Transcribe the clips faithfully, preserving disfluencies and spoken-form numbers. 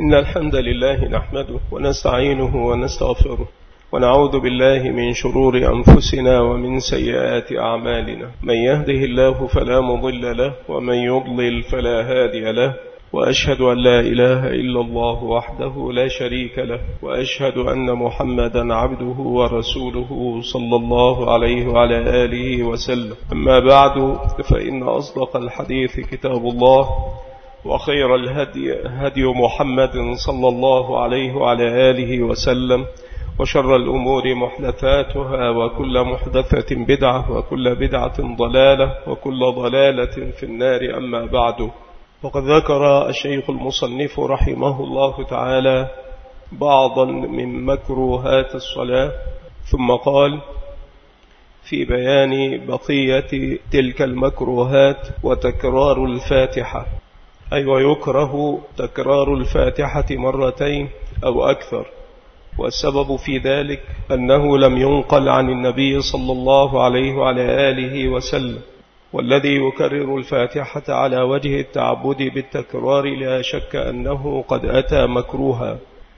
إن الحمد لله نحمده ونستعينه ونستغفره ونعوذ بالله من شرور أنفسنا ومن سيئات أعمالنا. من يهده الله فلا مضل له ومن يضلل فلا هادي له، وأشهد أن لا إله إلا الله وحده لا شريك له، وأشهد أن محمدا عبده ورسوله صلى الله عليه وعلى آله وسلم. أما بعد، فإن أصدق الحديث كتاب الله، وخير الهدي هدي محمد صلى الله عليه وعلى آله وسلم، وشر الأمور محدثاتها، وكل محدثة بدعة، وكل بدعة ضلالة، وكل ضلالة في النار. أما بعد، وقد ذكر الشيخ المصنف رحمه الله تعالى بعضا من مكروهات الصلاة، ثم قال في بيان بقية تلك المكروهات وتكرار الفاتحة، أي ويكره تكرار الفاتحة مرتين أو أكثر. والسبب في ذلك أنه لم ينقل عن النبي صلى الله عليه وعلى آله وسلم، والذي يكرر الفاتحة على وجه التعبد بالتكرار لا شك أنه قد أتى مكروها،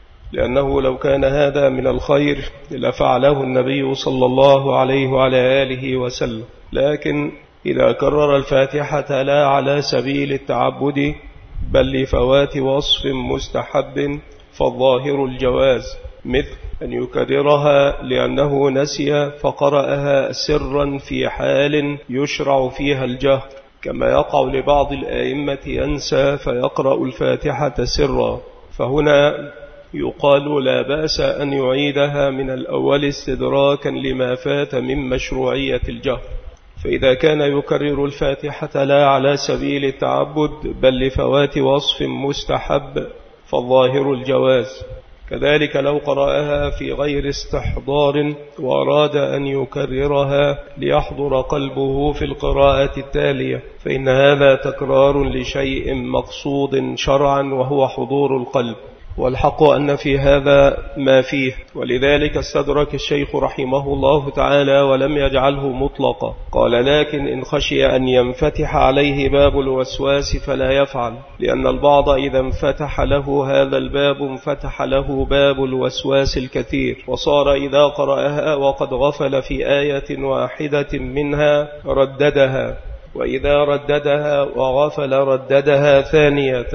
لأنه لو كان هذا من الخير لفعله النبي صلى الله عليه وعلى آله وسلم. لكن إذا كرر الفاتحة لا على سبيل التعبد بل لفوات وصف مستحب فالظاهر الجواز، مثل أن يكررها لأنه نسي فقرأها سرا في حال يشرع فيها الجهر، كما يقع لبعض الآئمة ينسى فيقرأ الفاتحة سرا، فهنا يقال لا بأس أن يعيدها من الأول استدراكا لما فات من مشروعية الجهر. فإذا كان يكرر الفاتحة لا على سبيل التعبد بل لفوات وصف مستحب فالظاهر الجواز. كذلك لو قرأها في غير استحضار وأراد أن يكررها ليحضر قلبه في القراءة التالية، فإن هذا تكرار لشيء مقصود شرعا وهو حضور القلب، والحق أن في هذا ما فيه. ولذلك استدرك الشيخ رحمه الله تعالى ولم يجعله مطلقا، قال لكن إن خشي أن ينفتح عليه باب الوسواس فلا يفعل، لأن البعض إذا انفتح له هذا الباب انفتح له باب الوسواس الكثير، وصار إذا قرأها وقد غفل في آية واحدة منها رددها، وإذا رددها وغفل رددها ثانية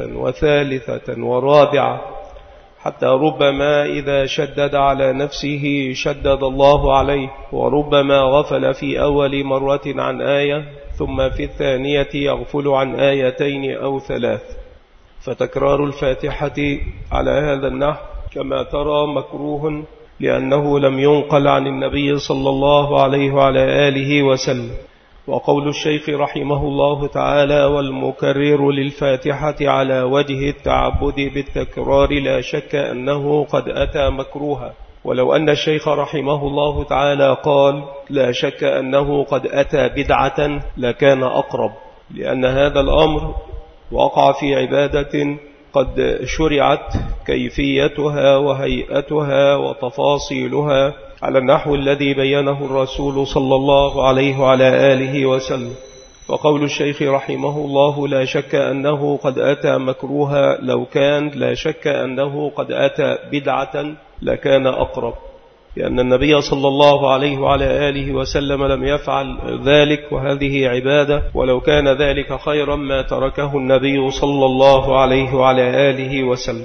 وثالثة ورابعة، حتى ربما إذا شدد على نفسه شدد الله عليه، وربما غفل في أول مرة عن آية ثم في الثانية يغفل عن آيتين أو ثلاث. فتكرار الفاتحة على هذا النحو كما ترى مكروه، لأنه لم ينقل عن النبي صلى الله عليه وعلى آله وسلم. وقول الشيخ رحمه الله تعالى والمكرر للفاتحة على وجه التعبد بالتكرار لا شك أنه قد أتى مكروها. ولو أن الشيخ رحمه الله تعالى قال لا شك أنه قد أتى بدعة لكان أقرب، لأن هذا الأمر وقع في عبادة قد شرعت كيفيتها وهيئتها وتفاصيلها على النحو الذي بينه الرسول صلى الله عليه وعلى آله وسلم. وقول الشيخ رحمه الله لا شك أنه قد أتى مكروها لو كان لا شك أنه قد أتى بدعة لكان أقرب، لأن النبي صلى الله عليه وعلى آله وسلم لم يفعل ذلك، وهذه عبادة، ولو كان ذلك خيرا ما تركه النبي صلى الله عليه وعلى آله وسلم.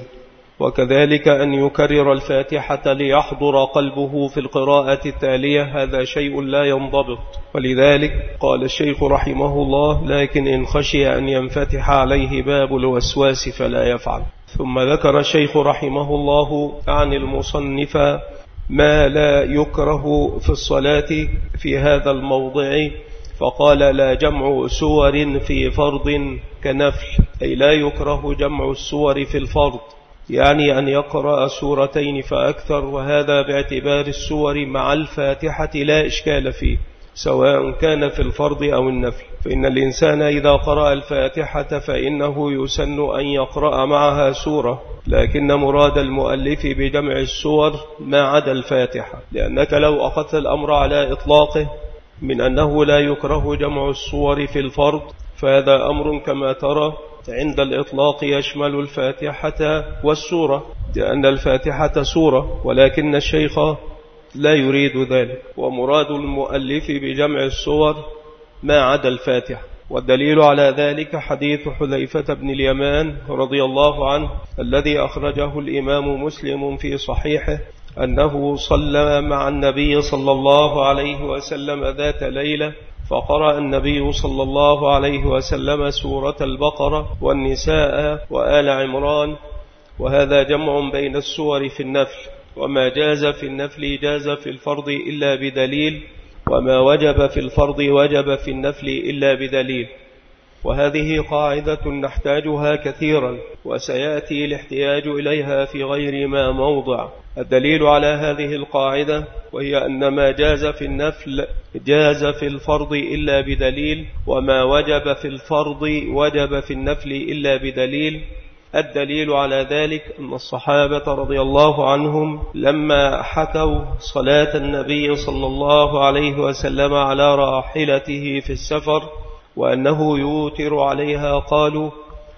وكذلك أن يكرر الفاتحة ليحضر قلبه في القراءة التالية هذا شيء لا ينضبط. ولذلك قال الشيخ رحمه الله لكن إن خشي أن ينفتح عليه باب الوسواس فلا يفعل. ثم ذكر الشيخ رحمه الله عن المصنف ما لا يكره في الصلاة في هذا الموضع، فقال لا جمع سور في فرض كنفل، أي لا يكره جمع السور في الفرض، يعني أن يقرأ سورتين فأكثر، وهذا باعتبار السور مع الفاتحة لا إشكال فيه، سواء كان في الفرض أو النفل. فإن الإنسان إذا قرأ الفاتحة فإنه يسن أن يقرأ معها سورة، لكن مراد المؤلف بجمع السور ما عدا الفاتحة، لأنك لو أخذت الأمر على إطلاقه من أنه لا يكره جمع السور في الفرض فهذا أمر كما ترى عند الإطلاق يشمل الفاتحة والسورة، لأن الفاتحة سورة، ولكن الشيخ لا يريد ذلك، ومراد المؤلف بجمع السور ما عدا الفاتحة. والدليل على ذلك حديث حذيفة بن اليمان رضي الله عنه الذي أخرجه الإمام مسلم في صحيحه أنه صلى مع النبي صلى الله عليه وسلم ذات ليلة، فقرأ النبي صلى الله عليه وسلم سورة البقرة والنساء وآل عمران، وهذا جمع بين السور في النفل، وما جاز في النفل جاز في الفرض إلا بدليل، وما وجب في الفرض وجب في النفل إلا بدليل. وهذه قاعدة نحتاجها كثيرا، وسيأتي الاحتياج إليها في غير ما موضع. الدليل على هذه القاعدة وهي أن ما جاز في النفل جاز في الفرض إلا بدليل، وما وجب في الفرض وجب في النفل إلا بدليل. الدليل على ذلك أن الصحابة رضي الله عنهم لما حكوا صلاة النبي صلى الله عليه وسلم على راحلته في السفر وأنه يوتر عليها، قالوا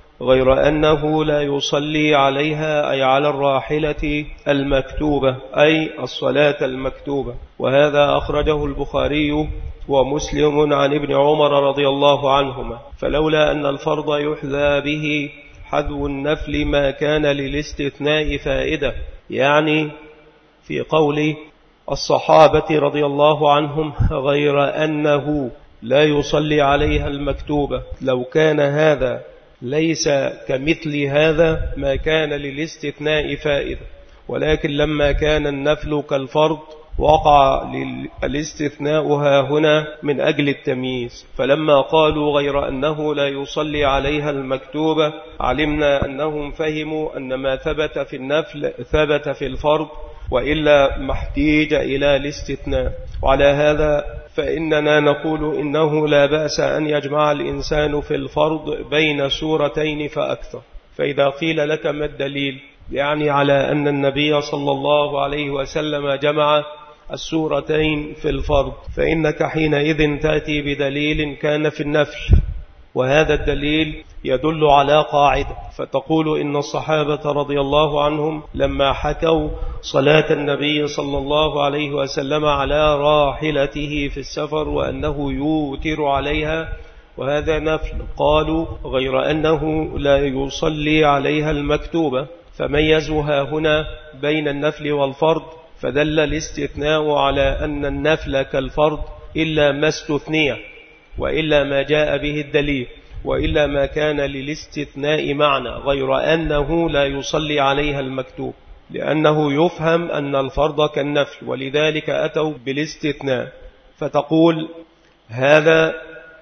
غير أنه لا يصلي عليها، أي على الراحلة المكتوبة، أي الصلاة المكتوبة. وهذا أخرجه البخاري ومسلم عن ابن عمر رضي الله عنهما. فلولا أن الفرض يحذى به حذو النفل ما كان للاستثناء فائدة، يعني في قول الصحابة رضي الله عنهم غير أنه لا يصلي عليها المكتوبة، لو كان هذا ليس كمثل هذا ما كان للاستثناء فائدة، ولكن لما كان النفل كالفرض وقع الاستثناء هنا من أجل التمييز. فلما قالوا غير أنه لا يصلي عليها المكتوبة علمنا أنهم فهموا أن ما ثبت في النفل ثبت في الفرض، وإلا محتاج إلى الاستثناء. وعلى هذا فإننا نقول إنه لا بأس أن يجمع الإنسان في الفرض بين سورتين فأكثر. فإذا قيل لك ما الدليل، يعني على أن النبي صلى الله عليه وسلم جمع السورتين في الفرض، فإنك حينئذ تأتي بدليل كان في النفل، وهذا الدليل يدل على قاعدة، فتقول إن الصحابة رضي الله عنهم لما حكوا صلاة النبي صلى الله عليه وسلم على راحلته في السفر وأنه يوتر عليها، وهذا نفل، قالوا غير أنه لا يصلي عليها المكتوبة، فميزوها هنا بين النفل والفرض، فدل الاستثناء على أن النفل كالفرض إلا ما استثنيه، وإلا ما جاء به الدليل، وإلا ما كان للاستثناء معنى غير أنه لا يصلي عليها المكتوب، لأنه يفهم أن الفرض كالنفل، ولذلك أتوا بالاستثناء. فتقول هذا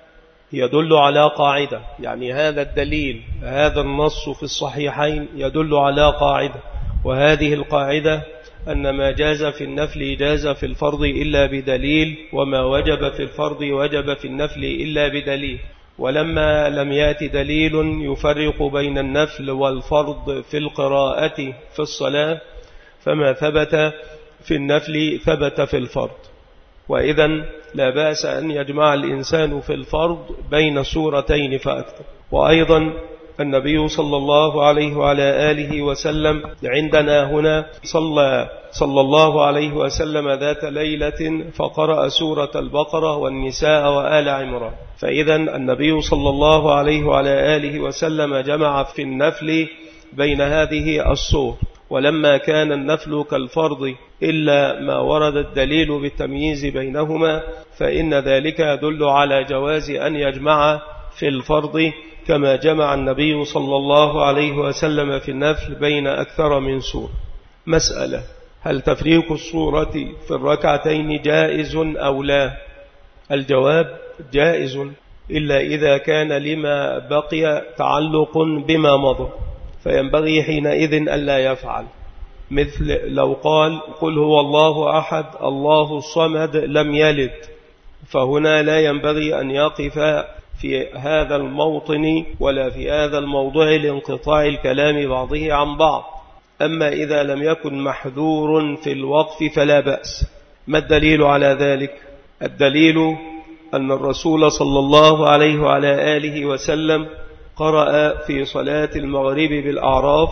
يدل على قاعدة، يعني هذا الدليل هذا النص في الصحيحين يدل على قاعدة، وهذه القاعدة أن ما جاز في النفل جاز في الفرض إلا بدليل، وما وجب في الفرض وجب في النفل إلا بدليل. ولما لم يأت دليل يفرق بين النفل والفرض في القراءة في الصلاة، فما ثبت في النفل ثبت في الفرض، وإذا لا بأس أن يجمع الإنسان في الفرض بين سورتين فأكثر. وأيضا النبي صلى الله عليه وعلى آله وسلم عندنا هنا صلى صلى الله عليه وسلم ذات ليلة فقرأ سورة البقرة والنساء وآل عمران، فإذا النبي صلى الله عليه وعلى آله وسلم جمع في النفل بين هذه السور. ولما كان النفل كالفرض إلا ما ورد الدليل بالتمييز بينهما، فإن ذلك يدل على جواز أن يجمع في الفرض كما جمع النبي صلى الله عليه وسلم في النفل بين أكثر من سورة. مسألة: هل تفريق السورة في الركعتين جائز أو لا؟ الجواب: جائز، إلا إذا كان لما بقي تعلق بما مضى، فينبغي حينئذ ألا يفعل، مثل لو قال قل هو الله أحد الله الصمد لم يلد، فهنا لا ينبغي أن يقف في هذا الموطن ولا في هذا الموضوع لانقطاع الكلام بعضه عن بعض. أما إذا لم يكن محذور في الوقف فلا بأس. ما الدليل على ذلك؟ الدليل أن الرسول صلى الله عليه وعلى آله وسلم قرأ في صلاة المغرب بالأعراف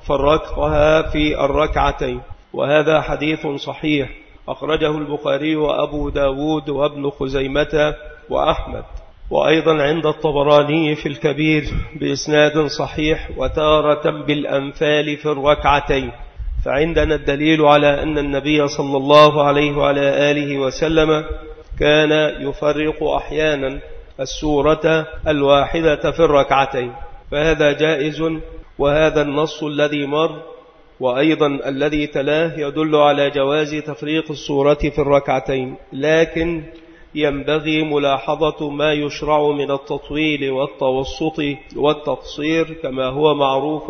فرقها في الركعتين، وهذا حديث صحيح أخرجه البخاري وأبو داود وابن خزيمة وأحمد، وأيضا عند الطبراني في الكبير بإسناد صحيح وتارة بالأنفال في الركعتين. فعندنا الدليل على أن النبي صلى الله عليه وعلى آله وسلم كان يفرق أحيانا السورة الواحدة في الركعتين، فهذا جائز، وهذا النص الذي مر وأيضا الذي تلاه يدل على جواز تفريق السورة في الركعتين، لكن ينبغي ملاحظة ما يشرع من التطويل والتوسط والتقصير كما هو معروف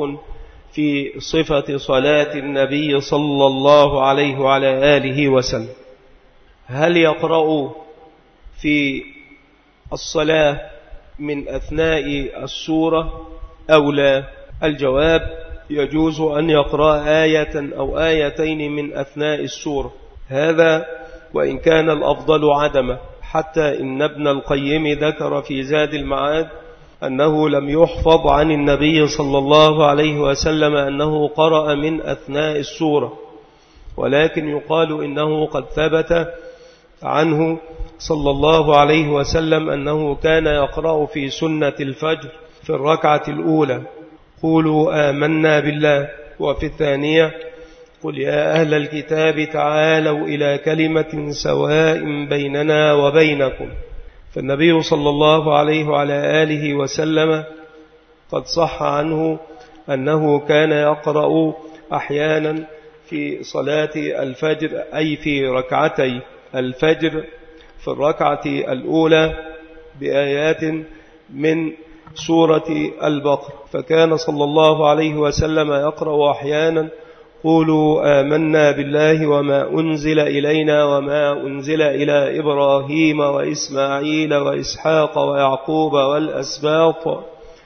في صفة صلاة النبي صلى الله عليه وعلى آله وسلم. هل يقرأ في الصلاة من أثناء السورة أو لا؟ الجواب: يجوز أن يقرأ آية أو آيتين من أثناء السورة، هذا وإن كان الأفضل عدمه، حتى إن ابن القيم ذكر في زاد المعاد أنه لم يحفظ عن النبي صلى الله عليه وسلم أنه قرأ من أثناء السورة، ولكن يقال إنه قد ثبت عنه صلى الله عليه وسلم أنه كان يقرأ في سنة الفجر في الركعة الأولى قولوا آمنا بالله، وفي الثانية قل يا أهل الكتاب تعالوا إلى كلمة سواء بيننا وبينكم. فالنبي صلى الله عليه وعلى آله وسلم قد صح عنه أنه كان يقرأ أحيانا في صلاة الفجر، أي في ركعتي الفجر في الركعة الأولى بآيات من سورة البقرة، فكان صلى الله عليه وسلم يقرأ أحيانا قولوا آمنا بالله وما أنزل إلينا وما أنزل إلى إبراهيم وإسماعيل وإسحاق ويعقوب والأسباط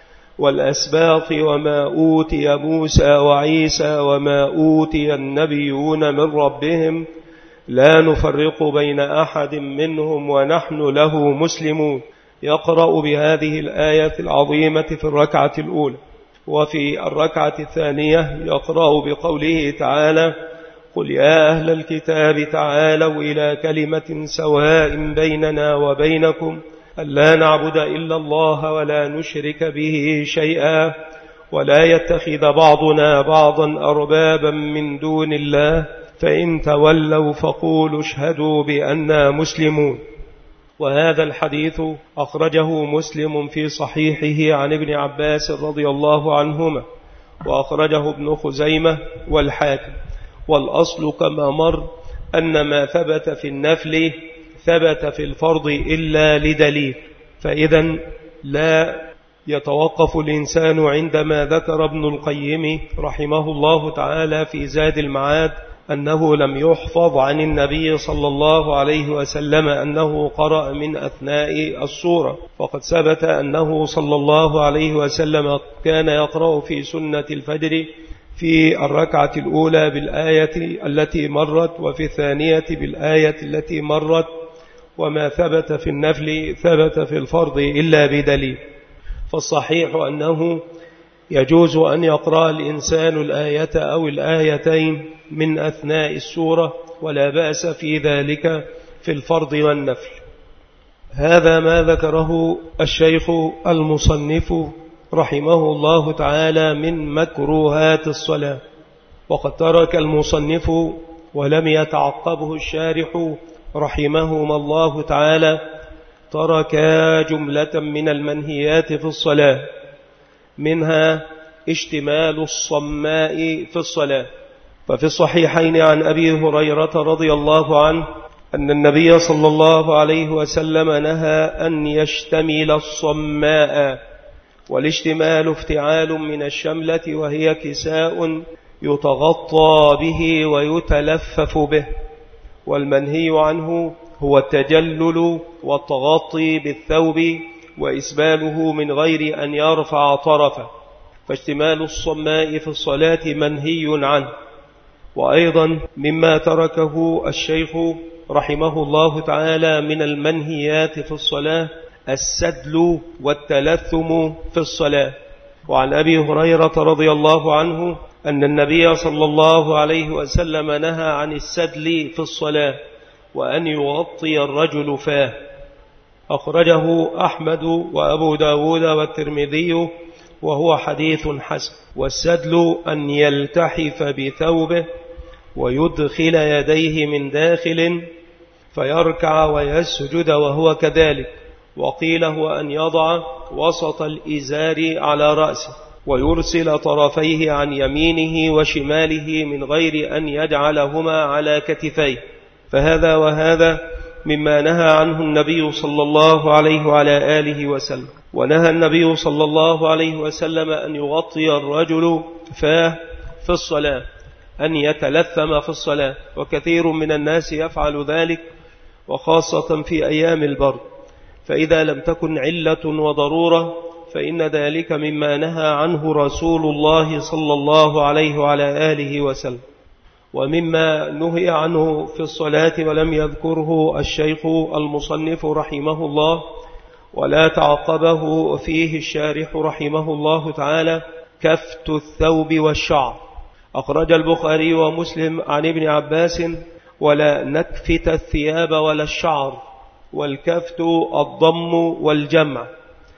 والأسباط وما أوتي موسى وعيسى وما أوتي النبيون من ربهم لا نفرق بين أحد منهم ونحن له مسلمون. يقرأ بهذه الآية العظيمة في الركعة الأولى. وفي الركعة الثانية يقرأ بقوله تعالى قل يا أهل الكتاب تعالوا إلى كلمة سواء بيننا وبينكم ألا نعبد إلا الله ولا نشرك به شيئا ولا يتخذ بعضنا بعضا أربابا من دون الله فإن تولوا فقولوا اشهدوا بأننا مسلمون. وهذا الحديث أخرجه مسلم في صحيحه عن ابن عباس رضي الله عنهما، وأخرجه ابن خزيمة والحاكم. والأصل كما مر أن ما ثبت في النفل ثبت في الفرض إلا لدليل، فإذا لا يتوقف الإنسان عندما ذكر ابن القيم رحمه الله تعالى في زاد المعاد أنه لم يحفظ عن النبي صلى الله عليه وسلم أنه قرأ من أثناء السورة، فقد ثبت أنه صلى الله عليه وسلم كان يقرأ في سنة الفجر في الركعة الأولى بالآية التي مرت وفي الثانية بالآية التي مرت، وما ثبت في النفل ثبت في الفرض إلا بدليل. فالصحيح أنه يجوز أن يقرأ الإنسان الآية أو الآيتين من أثناء السورة، ولا بأس في ذلك في الفرض والنفل. هذا ما ذكره الشيخ المصنف رحمه الله تعالى من مكروهات الصلاة، وقد ترك المصنف ولم يتعقبه الشارح رحمهما الله تعالى، ترك جملة من المنهيات في الصلاة، منها اشتمال الصماء في الصلاة. ففي الصحيحين عن أبي هريرة رضي الله عنه أن النبي صلى الله عليه وسلم نهى أن يشتمل الصماء، والاشتمال افتعال من الشملة وهي كساء يتغطى به ويتلفف به، والمنهي عنه هو التجلل والتغطي بالثوب وإسباله من غير أن يرفع طرفه، فاشتمال الصماء في الصلاة منهي عنه. وأيضا مما تركه الشيخ رحمه الله تعالى من المنهيات في الصلاة السدل والتلثم في الصلاة. وعن أبي هريرة رضي الله عنه أن النبي صلى الله عليه وسلم نهى عن السدل في الصلاة وأن يغطي الرجل فاه. أخرجه أحمد وأبو داود والترمذي وهو حديث حسن. والسدل أن يلتحف بثوبه ويدخل يديه من داخل فيركع ويسجد وهو كذلك. وقيل هو أن يضع وسط الإزار على رأسه ويرسل طرفيه عن يمينه وشماله من غير أن يجعلهما على كتفيه. فهذا وهذا مما نهى عنه النبي صلى الله عليه وعلى آله وسلم. ونهى النبي صلى الله عليه وسلم أن يغطي الرجل فاه في الصلاة، أن يتلثم في الصلاة، وكثير من الناس يفعل ذلك وخاصة في أيام البرد. فإذا لم تكن علة وضرورة فإن ذلك مما نهى عنه رسول الله صلى الله عليه وعلى آله وسلم. ومما نهي عنه في الصلاة ولم يذكره الشيخ المصنف رحمه الله ولا تعقبه فيه الشارح رحمه الله تعالى كفت الثوب والشعر. أخرج البخاري ومسلم عن ابن عباس: ولا نكفت الثياب ولا الشعر، والكفت الضم والجمع،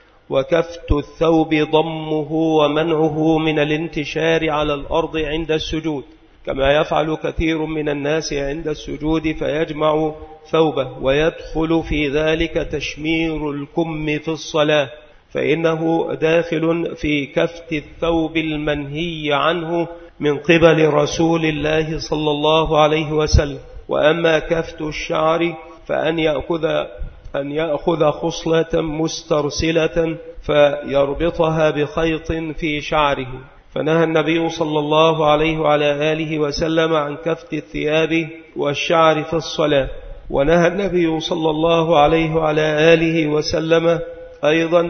وكفت الثوب ضمه ومنعه من الانتشار على الأرض عند السجود، كما يفعل كثير من الناس عند السجود فيجمع ثوبه، ويدخل في ذلك تشمير الكم في الصلاة، فإنه داخل في كفت الثوب المنهي عنه من قبل رسول الله صلى الله عليه وسلم. وأما كفت الشعر فأن يأخذ أن يأخذ خصلة مسترسلة فيربطها بخيط في شعره. فنهى النبي صلى الله عليه وعلى آله وسلم عن كفت الثياب والشعر في الصلاة. ونهى النبي صلى الله عليه وعلى آله وسلم أيضا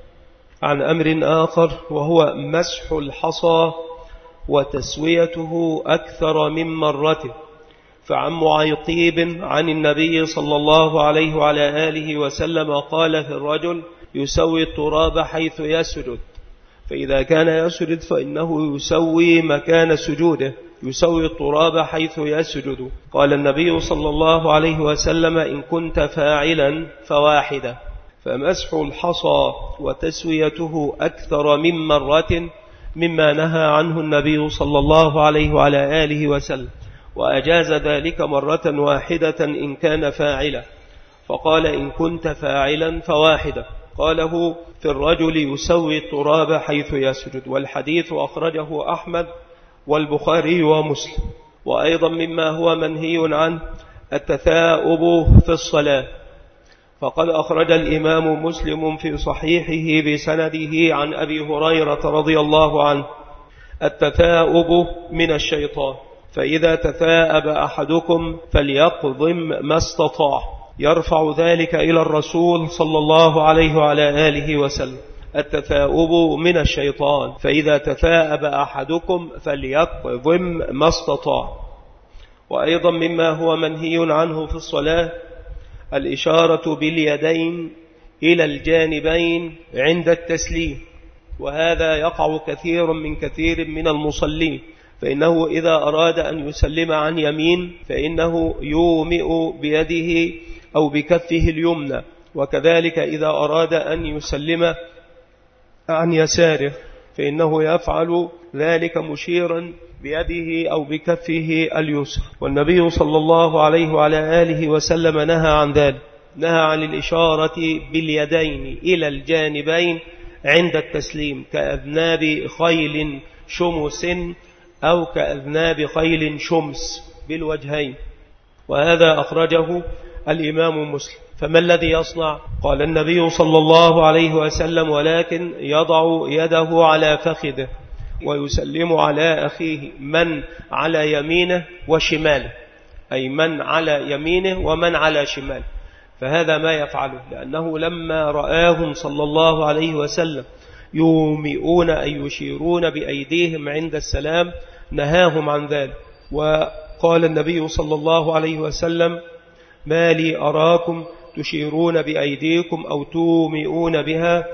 عن أمر آخر، وهو مسح الحصى وتسويته أكثر من مرته. فعن معيقيب عن النبي صلى الله عليه وعلى آله وسلم قال في الرجل يسوي التراب حيث يسجد، فإذا كان يسجد فإنه يسوي مكان سجوده، يسوي التراب حيث يسجد. قال النبي صلى الله عليه وسلم إن كنت فاعلا فواحدة. فمسح الحصى وتسويته أكثر من مرة مما نهى عنه النبي صلى الله عليه وعلى آله وسلم، وأجاز ذلك مرة واحدة إن كان فاعلا. فقال إن كنت فاعلا فواحدة، قاله في الرجل يسوي التراب حيث يسجد. والحديث أخرجه أحمد والبخاري ومسلم. وأيضا مما هو منهي عنه التثاؤب في الصلاة، فقد أخرج الإمام مسلم في صحيحه بسنده عن أبي هريرة رضي الله عنه: التثاؤب من الشيطان، فإذا تثاءب أحدكم فليقضم ما استطاع. يرفع ذلك إلى الرسول صلى الله عليه وعلى آله وسلم: التثاؤب من الشيطان، فإذا تثاءب أحدكم فليقضم ما استطاع. وأيضا مما هو منهي عنه في الصلاة الإشارة باليدين إلى الجانبين عند التسليم، وهذا يقع كثير من كثير من المصلين، فإنه إذا أراد أن يسلم عن يمين فإنه يومئ بيده أو بكفه اليمنى، وكذلك إذا أراد أن يسلم عن يساره فإنه يفعل ذلك مشيرا بيده أو بكفه اليسرى. والنبي صلى الله عليه وعلى آله وسلم نهى عن ذلك، نهى عن الإشارة باليدين إلى الجانبين عند التسليم كأذناب خيل شمس أو كأذناب خيل شمس بالوجهين، وهذا أخرجه الإمام مسلم. فما الذي يصنع؟ قال النبي صلى الله عليه وسلم: ولكن يضع يده على فخذه ويسلم على أخيه من على يمينه وشماله، أي من على يمينه ومن على شماله. فهذا ما يفعله، لأنه لما رآهم صلى الله عليه وسلم يومئون أي يشيرون بأيديهم عند السلام نهاهم عن ذلك. وقال النبي صلى الله عليه وسلم: ما لي أراكم تشيرون بأيديكم أو تومئون بها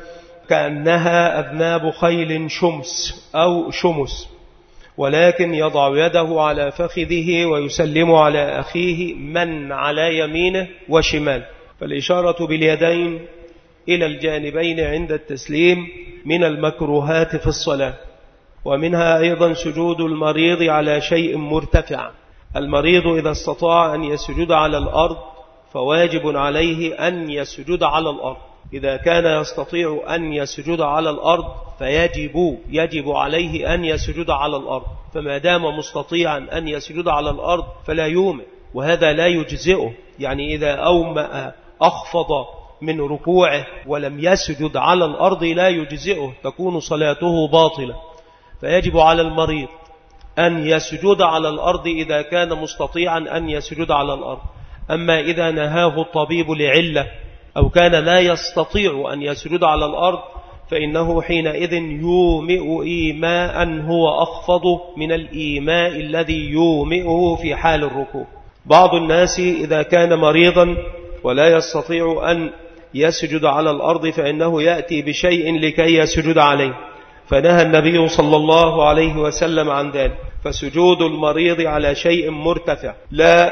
كأنها أذناب خيل شمس أو شمس، ولكن يضع يده على فخذه ويسلم على أخيه من على يمينه وشمال. فالإشارة باليدين إلى الجانبين عند التسليم من المكروهات في الصلاة. ومنها أيضا سجود المريض على شيء مرتفع. المريض إذا استطاع أن يسجد على الأرض فواجب عليه أن يسجد على الأرض. إذا كان يستطيع أن يسجد على الأرض فيجب يجب عليه أن يسجد على الأرض، فما دام مستطيعا أن يسجد على الأرض فلا يومئ، وهذا لا يجزئه. يعني إذا أومأ أخفض من ركوعه ولم يسجد على الأرض لا يجزئه، تكون صلاته باطلة. فيجب على المريض أن يسجد على الأرض إذا كان مستطيعا أن يسجد على الأرض. أما إذا نهاه الطبيب لعلة أو كان لا يستطيع أن يسجد على الأرض فإنه حينئذ يومئ إيماء هو أخفض من الإيماء الذي يومئه في حال الركوع. بعض الناس إذا كان مريضا ولا يستطيع أن يسجد على الأرض فإنه يأتي بشيء لكي يسجد عليه، فنهى النبي صلى الله عليه وسلم عن ذلك. فسجود المريض على شيء مرتفع لا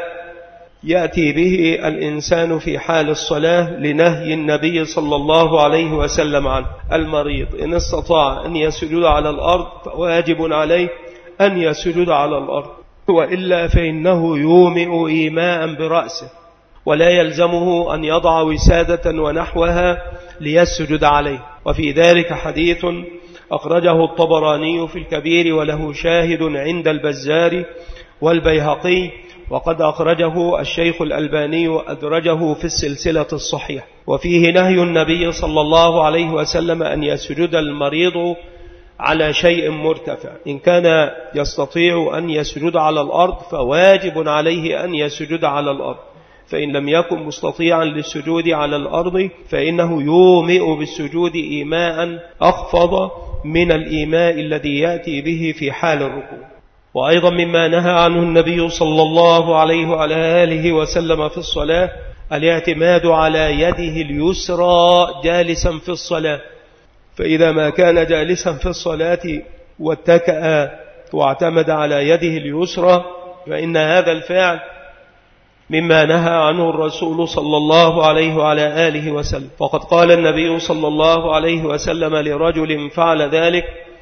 يأتي به الإنسان في حال الصلاة لنهي النبي صلى الله عليه وسلم عنه. المريض إن استطاع أن يسجد على الأرض فواجب عليه أن يسجد على الأرض، وإلا فإنه يومئ إيماء برأسه، ولا يلزمه أن يضع وسادة ونحوها ليسجد عليه. وفي ذلك حديث أخرجه الطبراني في الكبير وله شاهد عند البزار والبيهقي، وقد أخرجه الشيخ الألباني وأدرجه في السلسلة الصحيحة. وفيه نهي النبي صلى الله عليه وسلم أن يسجد المريض على شيء مرتفع. إن كان يستطيع أن يسجد على الأرض فواجب عليه أن يسجد على الأرض، فإن لم يكن مستطيعا للسجود على الأرض فإنه يومئ بالسجود إيماء أخفض من الإيماء الذي يأتي به في حال الركوع. وأيضا مما نهى عنه النبي صلى الله عليه وعلى آله وسلم في الصلاة الاعتماد على يده اليسرى جالسا في الصلاة. فإذا ما كان جالسا في الصلاة واتكأ واعتمد على يده اليسرى فإن هذا الفعل مما نهى عنه الرسول صلى الله عليه وعلى آله وسلم. فقد قال النبي صلى الله عليه وسلم لرجل فعل ذلك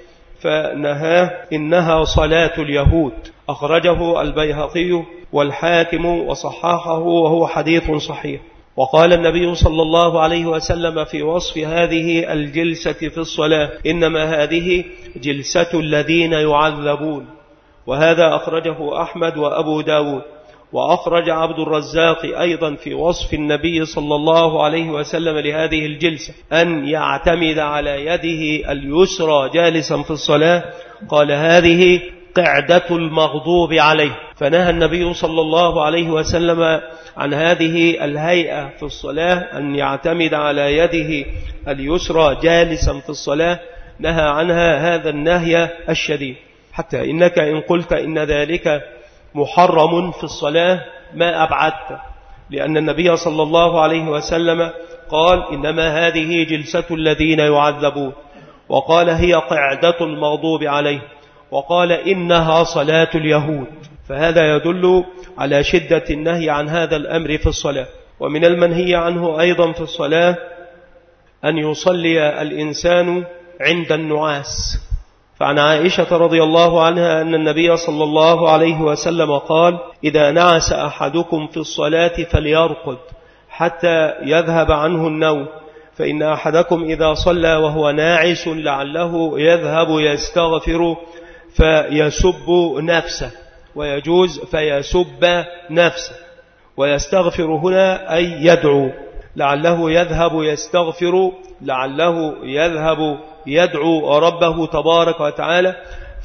فنهاه إنها صلاة اليهود. أخرجه البيهقي والحاكم وصححه وهو حديث صحيح. وقال النبي صلى الله عليه وسلم في وصف هذه الجلسة في الصلاة إنما هذه جلسة الذين يعذبون. وهذا أخرجه أحمد وأبو داود. وأخرج عبد الرزاق أيضا في وصف النبي صلى الله عليه وسلم لهذه الجلسة أن يعتمد على يده اليسرى جالسا في الصلاة، قال هذه قعدة المغضوب عليه. فنهى النبي صلى الله عليه وسلم عن هذه الهيئة في الصلاة أن يعتمد على يده اليسرى جالسا في الصلاة، نهى عنها هذا النهي الشديد. حتى إنك إن قلت إن ذلك محرم في الصلاة ما أبعدت، لأن النبي صلى الله عليه وسلم قال إنما هذه جلسة الذين يعذبون، وقال هي قعدة المغضوب عليه، وقال إنها صلاة اليهود. فهذا يدل على شدة النهي عن هذا الأمر في الصلاة. ومن المنهي عنه أيضا في الصلاة أن يصلي الإنسان عند النعاس. فعن عائشة رضي الله عنها أن النبي صلى الله عليه وسلم قال إذا نعس أحدكم في الصلاة فليرقد حتى يذهب عنه النوم، فإن أحدكم إذا صلى وهو ناعس لعله يذهب يستغفر فيسب نفسه، ويجوز فيسب نفسه، ويستغفر هنا أي يدعو، لعله يذهب يستغفر، لعله يذهب يدعو ربه تبارك وتعالى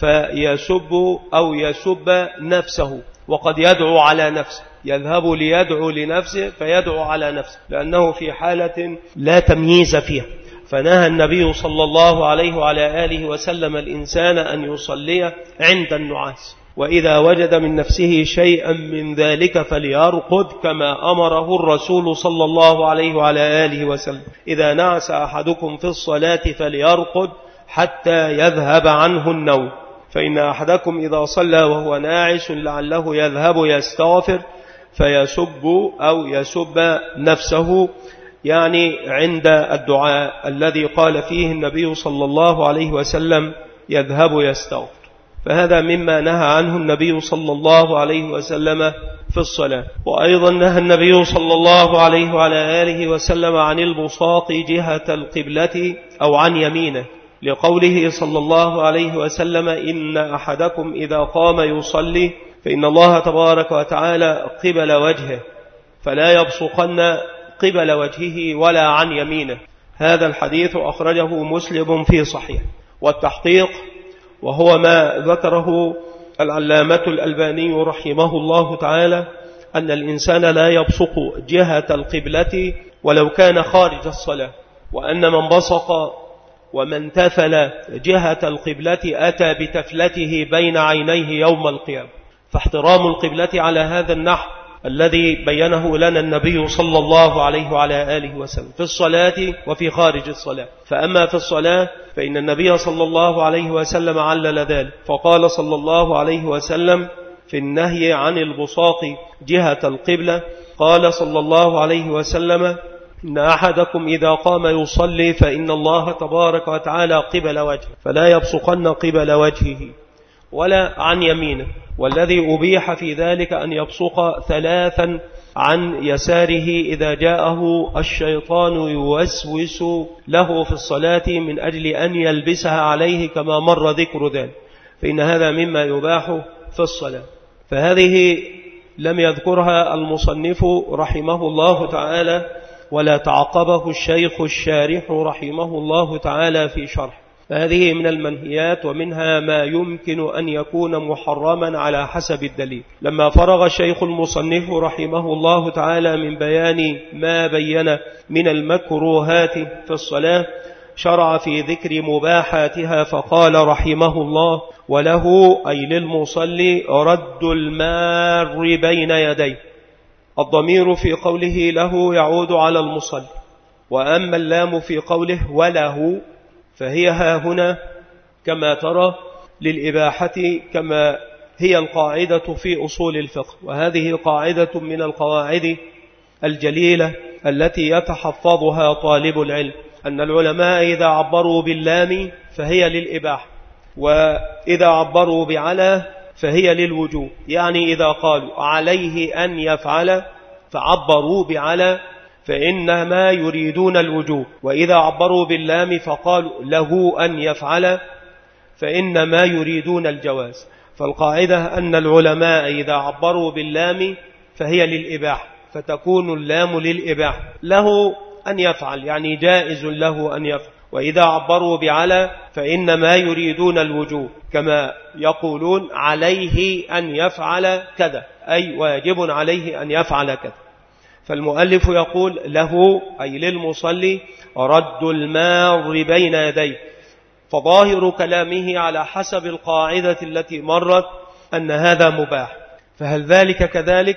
فيسب أو يسب نفسه. وقد يدعو على نفسه، يذهب ليدعو لنفسه فيدعو على نفسه، لأنه في حالة لا تمييز فيها. فنهى النبي صلى الله عليه وعلى آله وسلم الإنسان أن يصلي عند النعاس. وإذا وجد من نفسه شيئا من ذلك فليرقد كما أمره الرسول صلى الله عليه وعلى آله وسلم. إذا نعس أحدكم في الصلاة فليرقد حتى يذهب عنه النوم، فإن أحدكم إذا صلى وهو ناعس لعله يذهب يستغفر فيسب أو يسب نفسه، يعني عند الدعاء الذي قال فيه النبي صلى الله عليه وسلم يذهب يستغفر، فهذا مما نهى عنه النبي صلى الله عليه وسلم في الصلاة. وأيضا نهى النبي صلى الله عليه وعلى آله وسلم عن البصاق جهة القبلة أو عن يمينه، لقوله صلى الله عليه وسلم إن أحدكم إذا قام يصلي فإن الله تبارك وتعالى قبل وجهه فلا يبصقن قبل وجهه ولا عن يمينه. هذا الحديث أخرجه مسلم في صحيح. والتحقيق وهو ما ذكره العلامة الألباني رحمه الله تعالى أن الإنسان لا يبصق جهة القبلة ولو كان خارج الصلاة، وأن من بصق ومن تفل جهة القبلة أتى بتفلته بين عينيه يوم القيامة. فاحترام القبلة على هذا النحو الذي بينه لنا النبي صلى الله عليه وعلى آله وسلم في الصلاة وفي خارج الصلاة. فأما في الصلاة فإن النبي صلى الله عليه وسلم علل ذلك، فقال صلى الله عليه وسلم في النهي عن البصاق جهة القبلة، قال صلى الله عليه وسلم إن أحدكم إذا قام يصلي فإن الله تبارك وتعالى قبل وجهه فلا يبصقن قبل وجهه ولا عن يمينه. والذي أبيح في ذلك أن يبصق ثلاثا عن يساره إذا جاءه الشيطان يوسوس له في الصلاة من أجل أن يلبسها عليه كما مر ذكر ذلك، فإن هذا مما يباح في الصلاة. فهذه لم يذكرها المصنف رحمه الله تعالى ولا تعقبه الشيخ الشارح رحمه الله تعالى في شرح. فهذه من المنهيات، ومنها ما يمكن أن يكون محرما على حسب الدليل. لما فرغ الشيخ المصنف رحمه الله تعالى من بيان ما بين من المكروهات في الصلاة شرع في ذكر مباحاتها فقال رحمه الله وله أي للمصلي رد المار بين يديه. الضمير في قوله له يعود على المصلي، وأما اللام في قوله وله فهي ها هنا كما ترى للإباحة كما هي القاعدة في أصول الفقه. وهذه قاعدة من القواعد الجليلة التي يتحفظها طالب العلم، أن العلماء إذا عبروا باللام فهي للإباحة، وإذا عبروا بعلى فهي للوجوب. يعني إذا قالوا عليه أن يفعل فعبروا بعلى فإنما يريدون الوجوب، وإذا عبروا باللام فقالوا له أن يفعل فإنما يريدون الجواز. فالقاعدة أن العلماء إذا عبروا باللام فهي للإباحة، فتكون اللام للإباحة، له أن يفعل يعني جائز له أن يفعل. وإذا عبروا بعلى فإنما يريدون الوجوب، كما يقولون عليه أن يفعل كذا أي واجب عليه أن يفعل كذا. فالمؤلف يقول له أي للمصلي رد المار بين يديه، فظاهر كلامه على حسب القاعدة التي مرت أن هذا مباح. فهل ذلك كذلك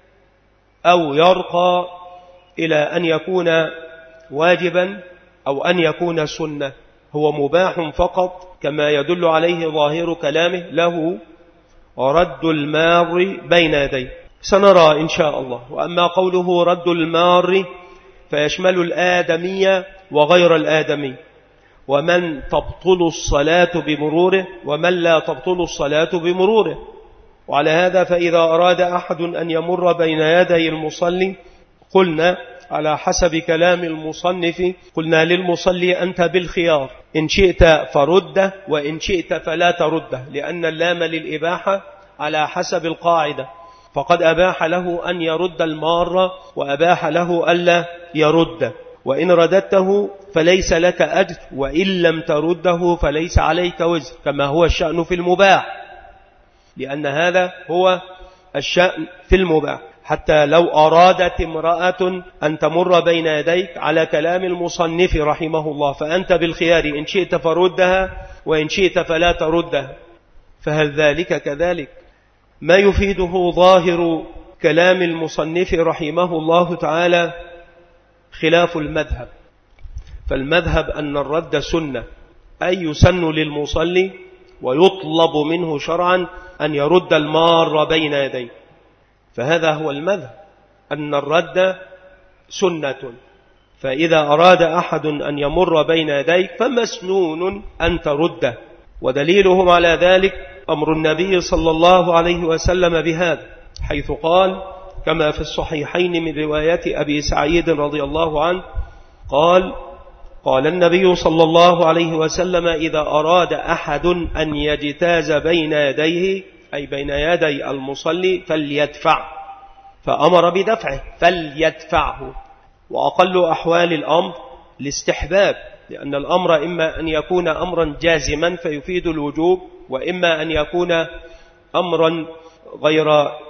أو يرقى إلى أن يكون واجبا أو أن يكون سنة؟ هو مباح فقط كما يدل عليه ظاهر كلامه له رد المار بين يديه، سنرى إن شاء الله. وأما قوله رد المار فيشمل الآدمية وغير الآدمي، ومن تبطل الصلاة بمروره ومن لا تبطل الصلاة بمروره. وعلى هذا فإذا أراد أحد أن يمر بين يدي المصلي قلنا على حسب كلام المصنف قلنا للمصلي أنت بالخيار، إن شئت فرده وإن شئت فلا ترده، لأن اللام للإباحة على حسب القاعدة، فقد أباح له أن يرد المار وأباح له ألا يرد. وإن رددته فليس لك أجر، وإن لم ترده فليس عليك وزر، كما هو الشأن في المباح، لأن هذا هو الشأن في المباح. حتى لو أرادت امرأة أن تمر بين يديك على كلام المصنف رحمه الله فأنت بالخيار، إن شئت فردها وإن شئت فلا تردها. فهل ذلك كذلك؟ ما يفيده ظاهر كلام المصنف رحمه الله تعالى خلاف المذهب. فالمذهب أن الرد سنة، أي يسن للمصلي ويطلب منه شرعا أن يرد المار بين يديه. فهذا هو المذهب، أن الرد سنة، فإذا أراد أحد أن يمر بين يديك فمسنون أن ترده. ودليلهم على ذلك أمر النبي صلى الله عليه وسلم بهذا، حيث قال كما في الصحيحين من رواية أبي سعيد رضي الله عنه قال قال النبي صلى الله عليه وسلم إذا أراد أحد أن يجتاز بين يديه أي بين يدي المصلي فليدفع، فأمر بدفعه فليدفعه. وأقل أحوال الأمر الاستحباب، لأن الأمر إما أن يكون أمرا جازما فيفيد الوجوب، وإما أن يكون أمرا غير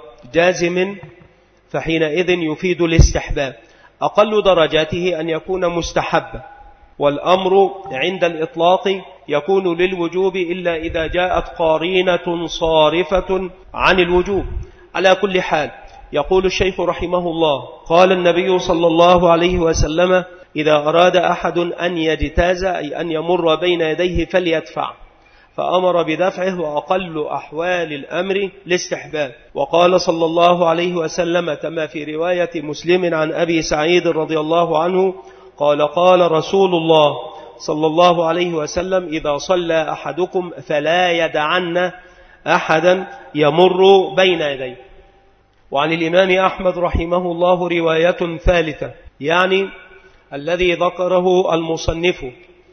جازم فحينئذ يفيد الاستحباب. أقل درجاته أن يكون مستحبا، والأمر عند الإطلاق يكون للوجوب إلا إذا جاءت قارينة صارفة عن الوجوب. على كل حال يقول الشيخ رحمه الله قال النبي صلى الله عليه وسلم إذا أراد أحد أن يجتاز أي أن يمر بين يديه فليدفع، فأمر بدفعه، وأقل أحوال الأمر الاستحباب. وقال صلى الله عليه وسلم كما في رواية مسلم عن أبي سعيد رضي الله عنه قال قال رسول الله صلى الله عليه وسلم إذا صلى أحدكم فلا يدعن أحدا يمر بين يديه. وعن الإمام أحمد رحمه الله رواية ثالثة، يعني الذي ذكره المصنف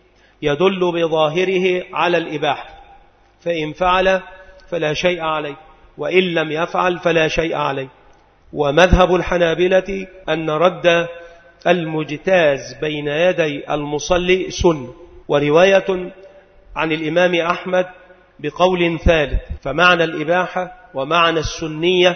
يدل بظاهره على الإباحة، فإن فعل فلا شيء عليه، وإن لم يفعل فلا شيء عليه. ومذهب الحنابلة أن رد المجتاز بين يدي المصلي سن. ورواية عن الإمام أحمد بقول ثالث، فمعنى الإباحة ومعنى السنية.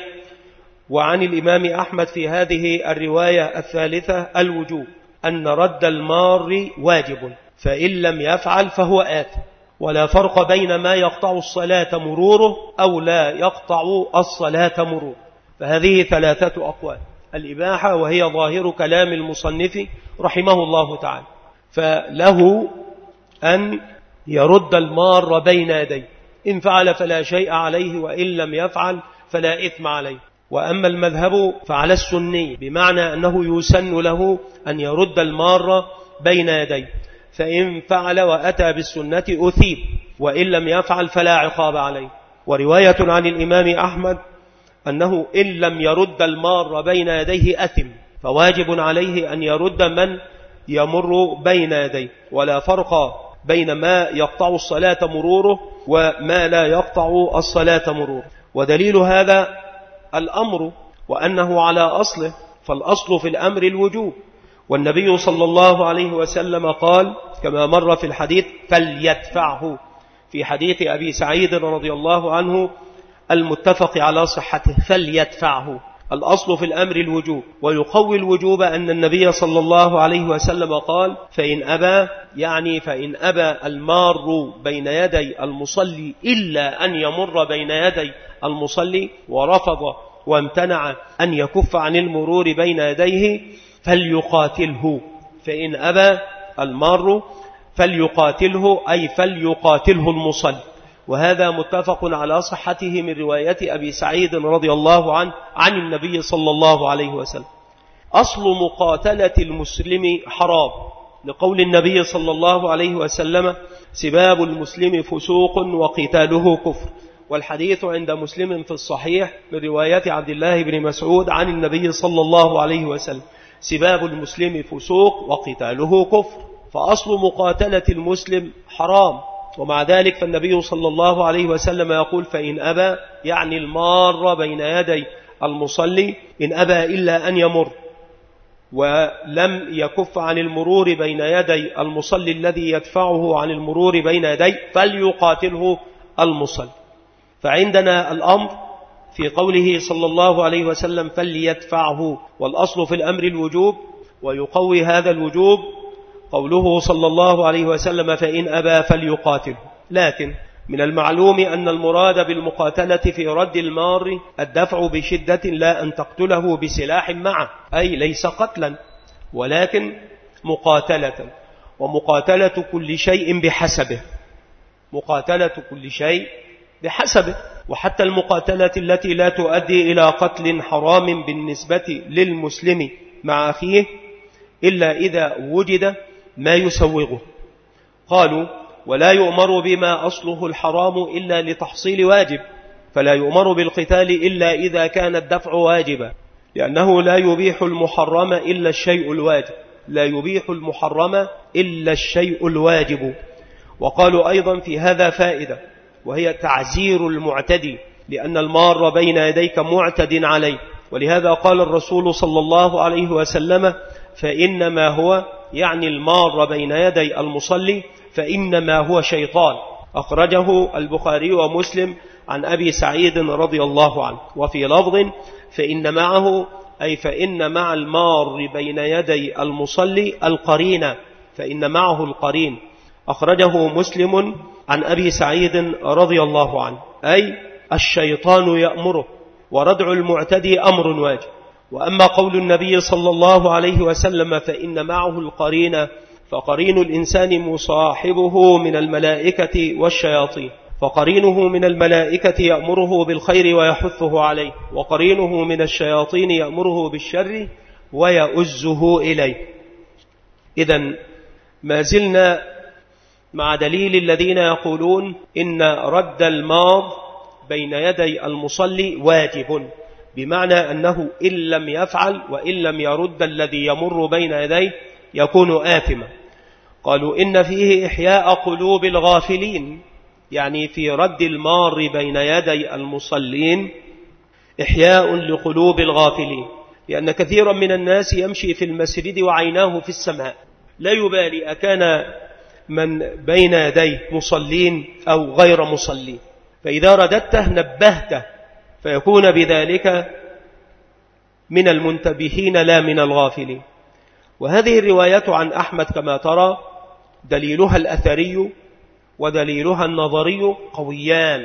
وعن الإمام أحمد في هذه الرواية الثالثة الوجوب، أن رد المار واجب، فإن لم يفعل فهو آثم، ولا فرق بين ما يقطع الصلاة مروره أو لا يقطع الصلاة مروره. فهذه ثلاثة أقوال: الإباحة وهي ظاهر كلام المصنف رحمه الله تعالى، فله أن يرد المار بين يديه، إن فعل فلا شيء عليه، وإن لم يفعل فلا إثم عليه. وأما المذهب فعلى السني، بمعنى أنه يسن له أن يرد المار بين يديه، فإن فعل وأتى بالسنة أثيب، وإن لم يفعل فلا عقاب عليه. ورواية عن الإمام أحمد أنه إن لم يرد المار بين يديه أثم، فواجب عليه أن يرد من يمر بين يديه، ولا فرق بين ما يقطع الصلاة مروره وما لا يقطع الصلاة مروره. ودليل هذا الأمر وأنه على أصله، فالأصل في الأمر الوجوب، والنبي صلى الله عليه وسلم قال كما مر في الحديث فليدفعه، في حديث أبي سعيد رضي الله عنه المتفق على صحته، فليدفعه. الأصل في الأمر الوجوب، ويقوي الوجوب أن النبي صلى الله عليه وسلم قال فإن أبى، يعني فإن أبى المار بين يدي المصلي إلا أن يمر بين يدي المصلي، ورفض وامتنع أن يكف عن المرور بين يديه، فليقاتله. فإن أبى المار فليقاتله، أي فليقاتله المصلي. وهذا متفق على صحته من رواية أبي سعيد رضي الله عنه عن النبي صلى الله عليه وسلم. أصل مقاتلة المسلم حرام، لقول النبي صلى الله عليه وسلم سباب المسلم فسوق وقتاله كفر. والحديث عند مسلم في الصحيح من رواية عبد الله بن مسعود عن النبي صلى الله عليه وسلم سباب المسلم فسوق وقتاله كفر. فأصل مقاتلة المسلم حرام، ومع ذلك فالنبي صلى الله عليه وسلم يقول فإن أبى، يعني المار بين يدي المصلي، إن أبى إلا أن يمر ولم يكف عن المرور بين يدي المصلي الذي يدفعه عن المرور بين يدي فليقاتله المصلي. فعندنا الأمر في قوله صلى الله عليه وسلم فليدفعه، والأصل في الأمر الوجوب، ويقوي هذا الوجوب قوله صلى الله عليه وسلم فإن أبى فليقاتله. لكن من المعلوم أن المراد بالمقاتلة في رد المار الدفع بشدة لا أن تقتله بسلاح معه، أي ليس قتلا ولكن مقاتلة. ومقاتلة كل شيء بحسبه، مقاتلة كل شيء بحسبه. وحتى المقاتلة التي لا تؤدي إلى قتل حرام بالنسبة للمسلم مع أخيه إلا إذا وجد ما يسوغه. قالوا ولا يؤمر بما أصله الحرام إلا لتحصيل واجب، فلا يؤمر بالقتال إلا إذا كان الدفع واجبا، لأنه لا يبيح المحرم إلا الشيء الواجب، لا يبيح المحرم إلا الشيء الواجب. وقالوا أيضا في هذا فائدة، وهي تعزير المعتدي، لأن المار بين يديك معتد عليه، ولهذا قال الرسول صلى الله عليه وسلم فإنما هو، يعني المار بين يدي المصلي، فإنما هو شيطان. أخرجه البخاري ومسلم عن أبي سعيد رضي الله عنه. وفي لفظ فإن معه، أي فإن مع المار بين يدي المصلي القرين، فإن معه القرين. أخرجه مسلم عن أبي سعيد رضي الله عنه، أي الشيطان يأمره، وردع المعتدي أمر واجب. وأما قول النبي صلى الله عليه وسلم فإن معه القرين، فقرين الإنسان مصاحبه من الملائكة والشياطين، فقرينه من الملائكة يأمره بالخير ويحثه عليه، وقرينه من الشياطين يأمره بالشر ويؤزه إليه. إذن ما زلنا مع دليل الذين يقولون إن رد المار بين يدي المصلي واجب، بمعنى أنه إن لم يفعل وإن لم يرد الذي يمر بين يديه يكون آثما. قالوا إن فيه إحياء قلوب الغافلين، يعني في رد المار بين يدي المصلين إحياء لقلوب الغافلين، لأن كثيرا من الناس يمشي في المسجد وعيناه في السماء، لا يبالي أكان من بين يديه مصلين أو غير مصلين، فإذا رددته نبهته، فيكون بذلك من المنتبهين لا من الغافلين. وهذه الرواية عن أحمد كما ترى دليلها الأثري ودليلها النظري قويان،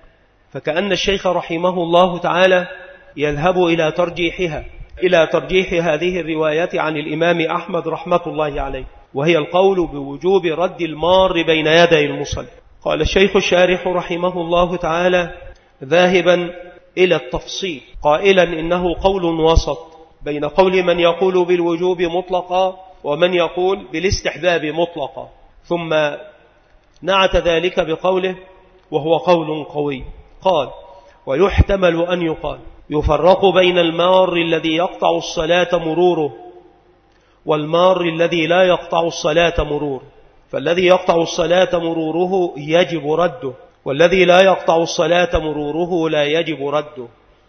فكأن الشيخ رحمه الله تعالى يذهب إلى ترجيحها، إلى ترجيح هذه الرواية عن الإمام أحمد رحمة الله عليه، وهي القول بوجوب رد المار بين يدي المصلي. قال الشيخ الشارح رحمه الله تعالى ذاهبا إلى التفصيل قائلا إنه قول وسط بين قول من يقول بالوجوب مطلقا ومن يقول بالاستحباب مطلقا، ثم نعت ذلك بقوله وهو قول قوي. قال ويحتمل أن يقال يفرق بين المار الذي يقطع الصلاة مروره والمار الذي لا يقطع الصلاة مروره، فالذي يقطع الصلاة مروره يجب رده، والذي لا يقطع الصلاة مروره لا يجب رده،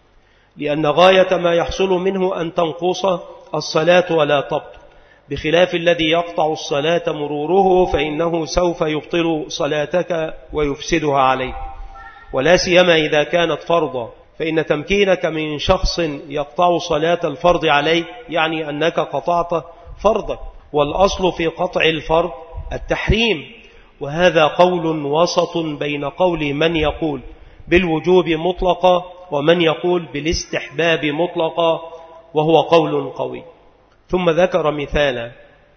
لأن غاية ما يحصل منه أن تنقص الصلاة ولا تبطل، بخلاف الذي يقطع الصلاة مروره فإنه سوف يبطل صلاتك ويفسدها عليك، ولا سيما إذا كانت فرضا، فإن تمكينك من شخص يقطع صلاة الفرض عليك يعني أنك قطعت فرضك، والأصل في قطع الفرض التحريم. وهذا قول وسط بين قول من يقول بالوجوب مطلقا ومن يقول بالاستحباب مطلقا، وهو قول قوي. ثم ذكر مثالا،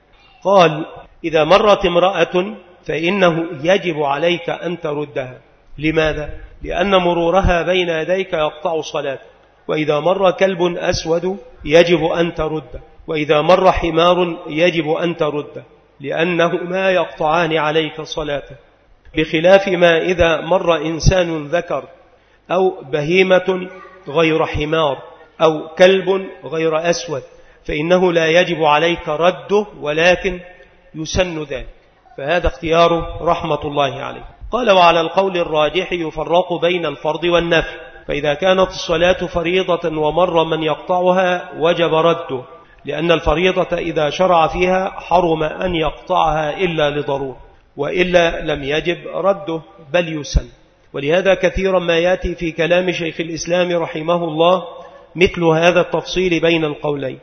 قال إذا مرت امرأة فإنه يجب عليك أن تردها. لماذا؟ لأن مرورها بين يديك يقطع صلاة، وإذا مر كلب أسود يجب أن ترد، وإذا مر حمار يجب أن ترد، لأنهما يقطعان عليك صلاة، بخلاف ما إذا مر إنسان ذكر أو بهيمة غير حمار أو كلب غير أسود فإنه لا يجب عليك رده، ولكن يسن ذلك. فهذا اختيار رحمة الله عليه. قال وعلى القول الراجح يفرق بين الفرض والنفل، فإذا كانت الصلاة فريضة ومر من يقطعها وجب رده، لأن الفريضة إذا شرع فيها حرم أن يقطعها إلا لضرورة، وإلا لم يجب رده بل يسن. ولهذا كثيرا ما يأتي في كلام شيخ الإسلام رحمه الله مثل هذا التفصيل بين القولين،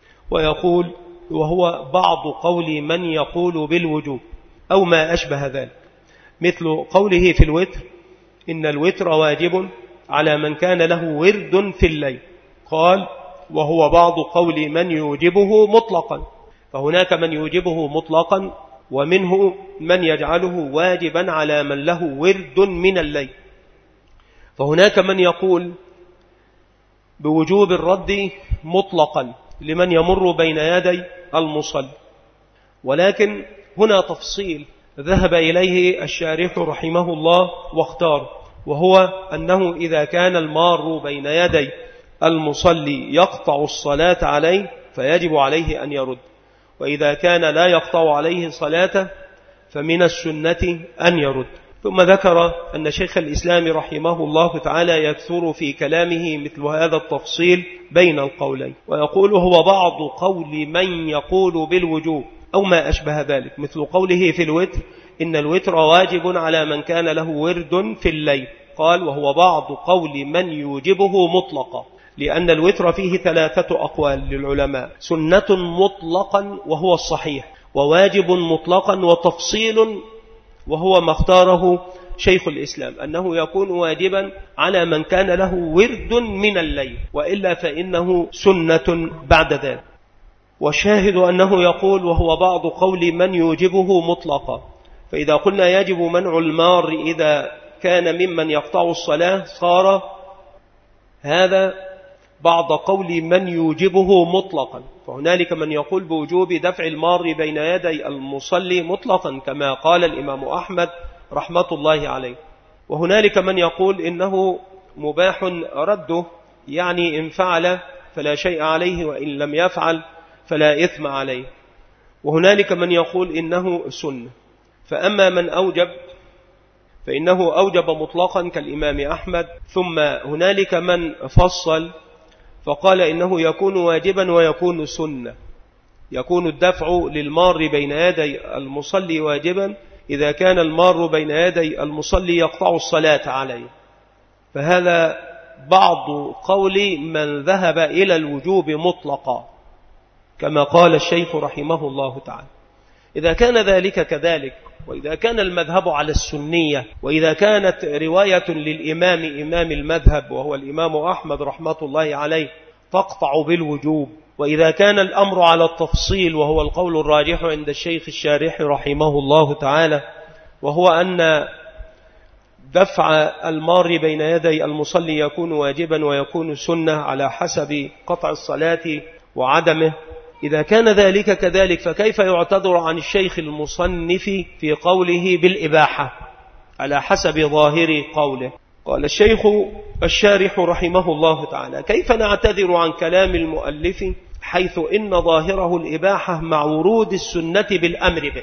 ويقول وهو بعض قول من يقول بالوجوب أو ما أشبه ذلك، مثل قوله في الوتر إن الوتر واجب على من كان له ورد في الليل، قال وهو بعض قول من يوجبه مطلقا، فهناك من يوجبه مطلقا ومنه من يجعله واجبا على من له ورد من الليل. فهناك من يقول بوجوب الرد مطلقا لمن يمر بين يدي المصلي، ولكن هنا تفصيل ذهب إليه الشارح رحمه الله واختار، وهو أنه إذا كان المار بين يدي المصلي يقطع الصلاة عليه فيجب عليه أن يرد، وإذا كان لا يقطع عليه صلاته فمن السنة أن يرد. ثم ذكر أن شيخ الإسلام رحمه الله تعالى يكثر في كلامه مثل هذا التفصيل بين القولين، ويقول هو بعض قول من يقول بالوجوب أو ما أشبه ذلك، مثل قوله في الوتر إن الوتر واجب على من كان له ورد في الليل، قال وهو بعض قول من يوجبه مطلقا، لأن الوتر فيه ثلاثة أقوال للعلماء: سنة مطلقا وهو الصحيح، وواجب مطلقا، وتفصيل وهو ما اختاره شيخ الإسلام أنه يكون واجبا على من كان له ورد من الليل، وإلا فإنه سنة بعد ذلك. والشاهد أنه يقول وهو بعض قول من يوجبه مطلقا، فإذا قلنا يجب منع المار إذا كان ممن يقطع الصلاة صار هذا بعض قول من يوجبه مطلقا، فهنالك من يقول بوجوب دفع المار بين يدي المصلي مطلقا كما قال الإمام أحمد رحمة الله عليه، وهنالك من يقول إنه مباح رده، يعني إن فعل فلا شيء عليه وإن لم يفعل فلا إثم عليه، وهنالك من يقول إنه سنة. فأما من أوجب فإنه أوجب مطلقا كالإمام أحمد، ثم هنالك من فصل فقال إنه يكون واجبا ويكون سنة، يكون الدفع للمار بين يدي المصلي واجبا إذا كان المار بين يدي المصلي يقطع الصلاة عليه، فهذا بعض قول من ذهب إلى الوجوب مطلقا كما قال الشيخ رحمه الله تعالى. إذا كان ذلك كذلك، وإذا كان المذهب على السنية، وإذا كانت رواية للإمام إمام المذهب وهو الإمام أحمد رحمة الله عليه تقطع بالوجوب، وإذا كان الأمر على التفصيل وهو القول الراجح عند الشيخ الشارح رحمه الله تعالى، وهو أن دفع المار بين يدي المصلي يكون واجبا ويكون سنة على حسب قطع الصلاة وعدمه، إذا كان ذلك كذلك فكيف يعتذر عن الشيخ المصنف في قوله بالإباحة على حسب ظاهر قوله؟ قال الشيخ الشارح رحمه الله تعالى: كيف نعتذر عن كلام المؤلف حيث إن ظاهره الإباحة مع ورود السنة بالأمر به؟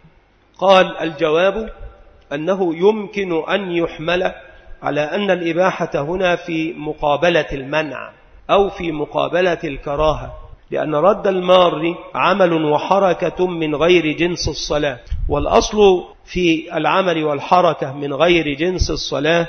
قال: الجواب أنه يمكن أن يحمل على أن الإباحة هنا في مقابلة المنع أو في مقابلة الكراهة، لأن رد المار عمل وحركة من غير جنس الصلاة، والأصل في العمل والحركة من غير جنس الصلاة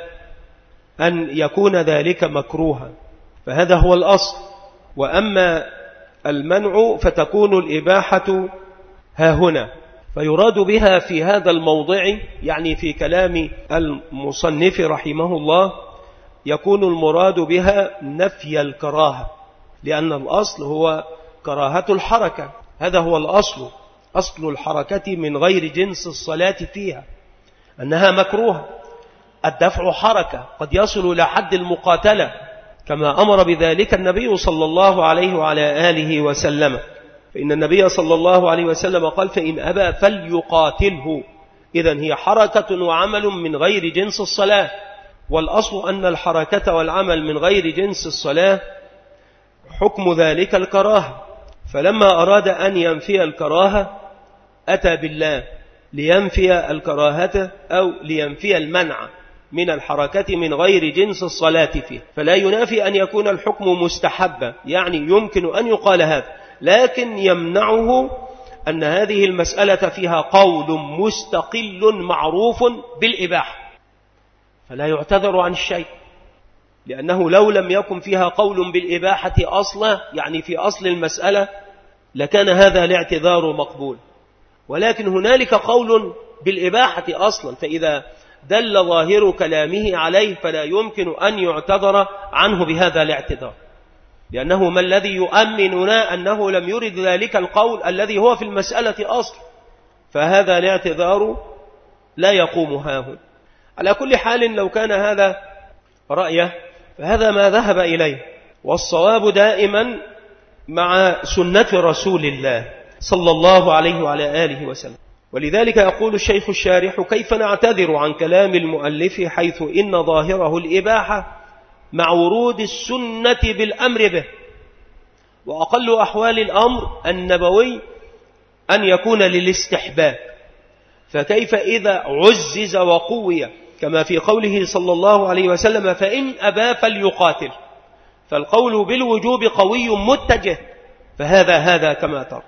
أن يكون ذلك مكروها، فهذا هو الأصل. وأما المنع فتكون الإباحة ها هنا، فيراد بها في هذا الموضع يعني في كلام المصنف رحمه الله يكون المراد بها نفي الكراهة، لأن الأصل هو كراهة الحركة، هذا هو الأصل، أصل الحركة من غير جنس الصلاة فيها أنها مكروهة. الدفع حركة قد يصل إلى حد المقاتلة كما أمر بذلك النبي صلى الله عليه وعلى آله وسلم، فإن النبي صلى الله عليه وسلم قال: فإن أبى فليقاتله. إذن هي حركة وعمل من غير جنس الصلاة، والأصل أن الحركة والعمل من غير جنس الصلاة حكم ذلك الكراهة، فلما أراد أن ينفي الكراهة أتى بالله لينفي الكراهة أو لينفي المنع من الحركة من غير جنس الصلاة فيه، فلا ينافي أن يكون الحكم مستحبا، يعني يمكن أن يقال هذا، لكن يمنعه أن هذه المسألة فيها قول مستقل معروف بالإباحة، فلا يعتذر عن الشيء، لأنه لو لم يكن فيها قول بالإباحة أصلا يعني في أصل المسألة لكان هذا الاعتذار مقبول، ولكن هنالك قول بالإباحة أصلا، فإذا دل ظاهر كلامه عليه فلا يمكن أن يعتذر عنه بهذا الاعتذار، لأنه ما الذي يؤمننا أنه لم يرد ذلك القول الذي هو في المسألة أصل، فهذا الاعتذار لا يقوم هاهن. على كل حال لو كان هذا رأيه فهذا ما ذهب إليه، والصواب دائما مع سنة رسول الله صلى الله عليه وعلى آله وسلم. ولذلك يقول الشيخ الشارح: كيف نعتذر عن كلام المؤلف حيث إن ظاهره الإباحة مع ورود السنة بالأمر به، وأقل أحوال الأمر النبوي أن يكون للاستحباب، فكيف إذا عزز وقوي كما في قوله صلى الله عليه وسلم: فإن أبى فليقاتل، فالقول بالوجوب قوي متجه، فهذا هذا كما ترى.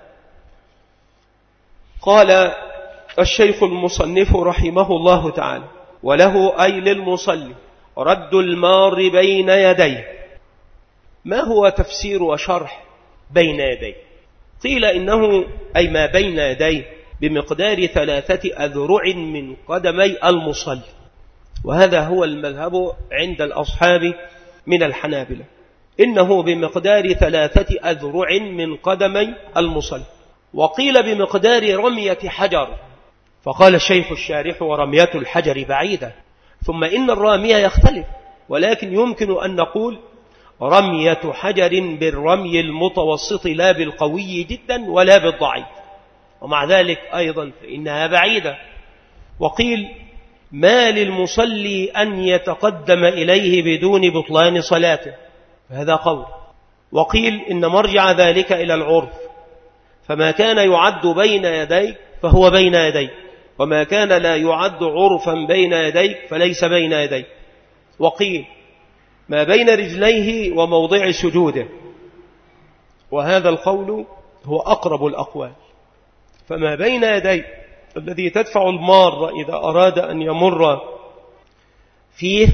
قال الشيخ المصنف رحمه الله تعالى: وله أي للمصلي رد المار بين يديه. ما هو تفسير وشرح بين يديه؟ قيل إنه أي ما بين يديه بمقدار ثلاثة أذرع من قدمي المصلي، وهذا هو المذهب عند الأصحاب من الحنابلة، إنه بمقدار ثلاثة أذرع من قدمي المصلي. وقيل بمقدار رمية حجر، فقال الشيخ الشارح: ورمية الحجر بعيدة، ثم إن الرامية يختلف، ولكن يمكن أن نقول رمية حجر بالرمي المتوسط لا بالقوي جدا ولا بالضعيف، ومع ذلك أيضا فإنها بعيدة. وقيل: ما للمصلي أن يتقدم إليه بدون بطلان صلاته، فهذا قول. وقيل: إن مرجع ذلك إلى العرف، فما كان يعد بين يديك فهو بين يديك، وما كان لا يعد عرفا بين يديك فليس بين يديك. وقيل: ما بين رجليه وموضع سجوده، وهذا القول هو أقرب الأقوال. فما بين يديك الذي تدفع المار إذا أراد أن يمر فيه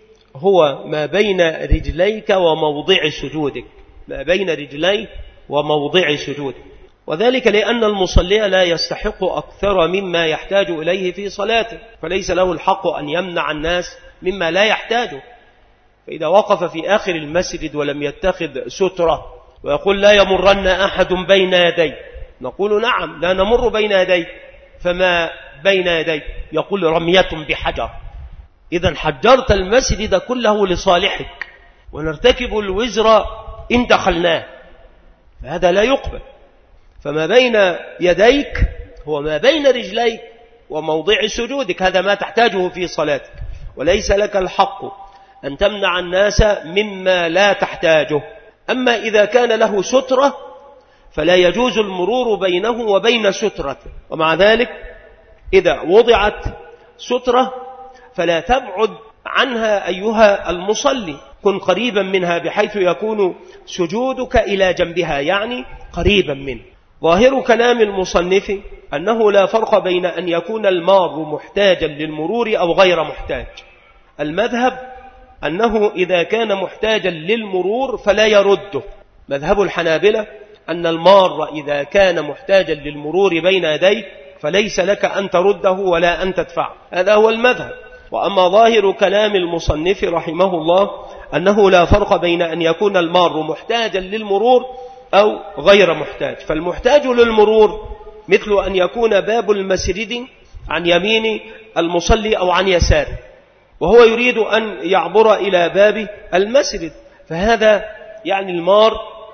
هو ما بين رجليك وموضع سجودك، ما بين رجليك وموضع سجودك، وذلك لأن المصلي لا يستحق أكثر مما يحتاج إليه في صلاته، فليس له الحق أن يمنع الناس مما لا يحتاجه. فإذا وقف في آخر المسجد ولم يتخذ سترة ويقول: لا يمرن أحد بين يدي، نقول: نعم لا نمر بين يدي، فما بين يدي؟ يقول: رمية بحجر. إذن حجرت المسجد كله لصالحك، ونرتكب الوزر إن دخلناه، فهذا لا يقبل. فما بين يديك هو ما بين رجليك وموضع سجودك، هذا ما تحتاجه في صلاتك، وليس لك الحق أن تمنع الناس مما لا تحتاجه. أما إذا كان له سترة فلا يجوز المرور بينه وبين سترته، ومع ذلك إذا وضعت سترة فلا تبعد عنها أيها المصلي، كن قريبا منها بحيث يكون سجودك إلى جنبها، يعني قريبا منه. ظاهر كلام المصنف أنه لا فرق بين أن يكون المار محتاجا للمرور أو غير محتاج. المذهب أنه إذا كان محتاجا للمرور فلا يرده. مذهب الحنابلة أن المار إذا كان محتاجا للمرور بين يديك فليس لك أن ترده ولا أن تدفعه، هذا هو المذهب. وأما ظاهر كلام المصنف رحمه الله أنه لا فرق بين أن يكون المار محتاجا للمرور أو غير محتاج. فالمحتاج للمرور مثل أن يكون باب المسجد عن يمين المصلي أو عن يساره، وهو يريد أن يعبر إلى باب المسجد، فهذا يعني المار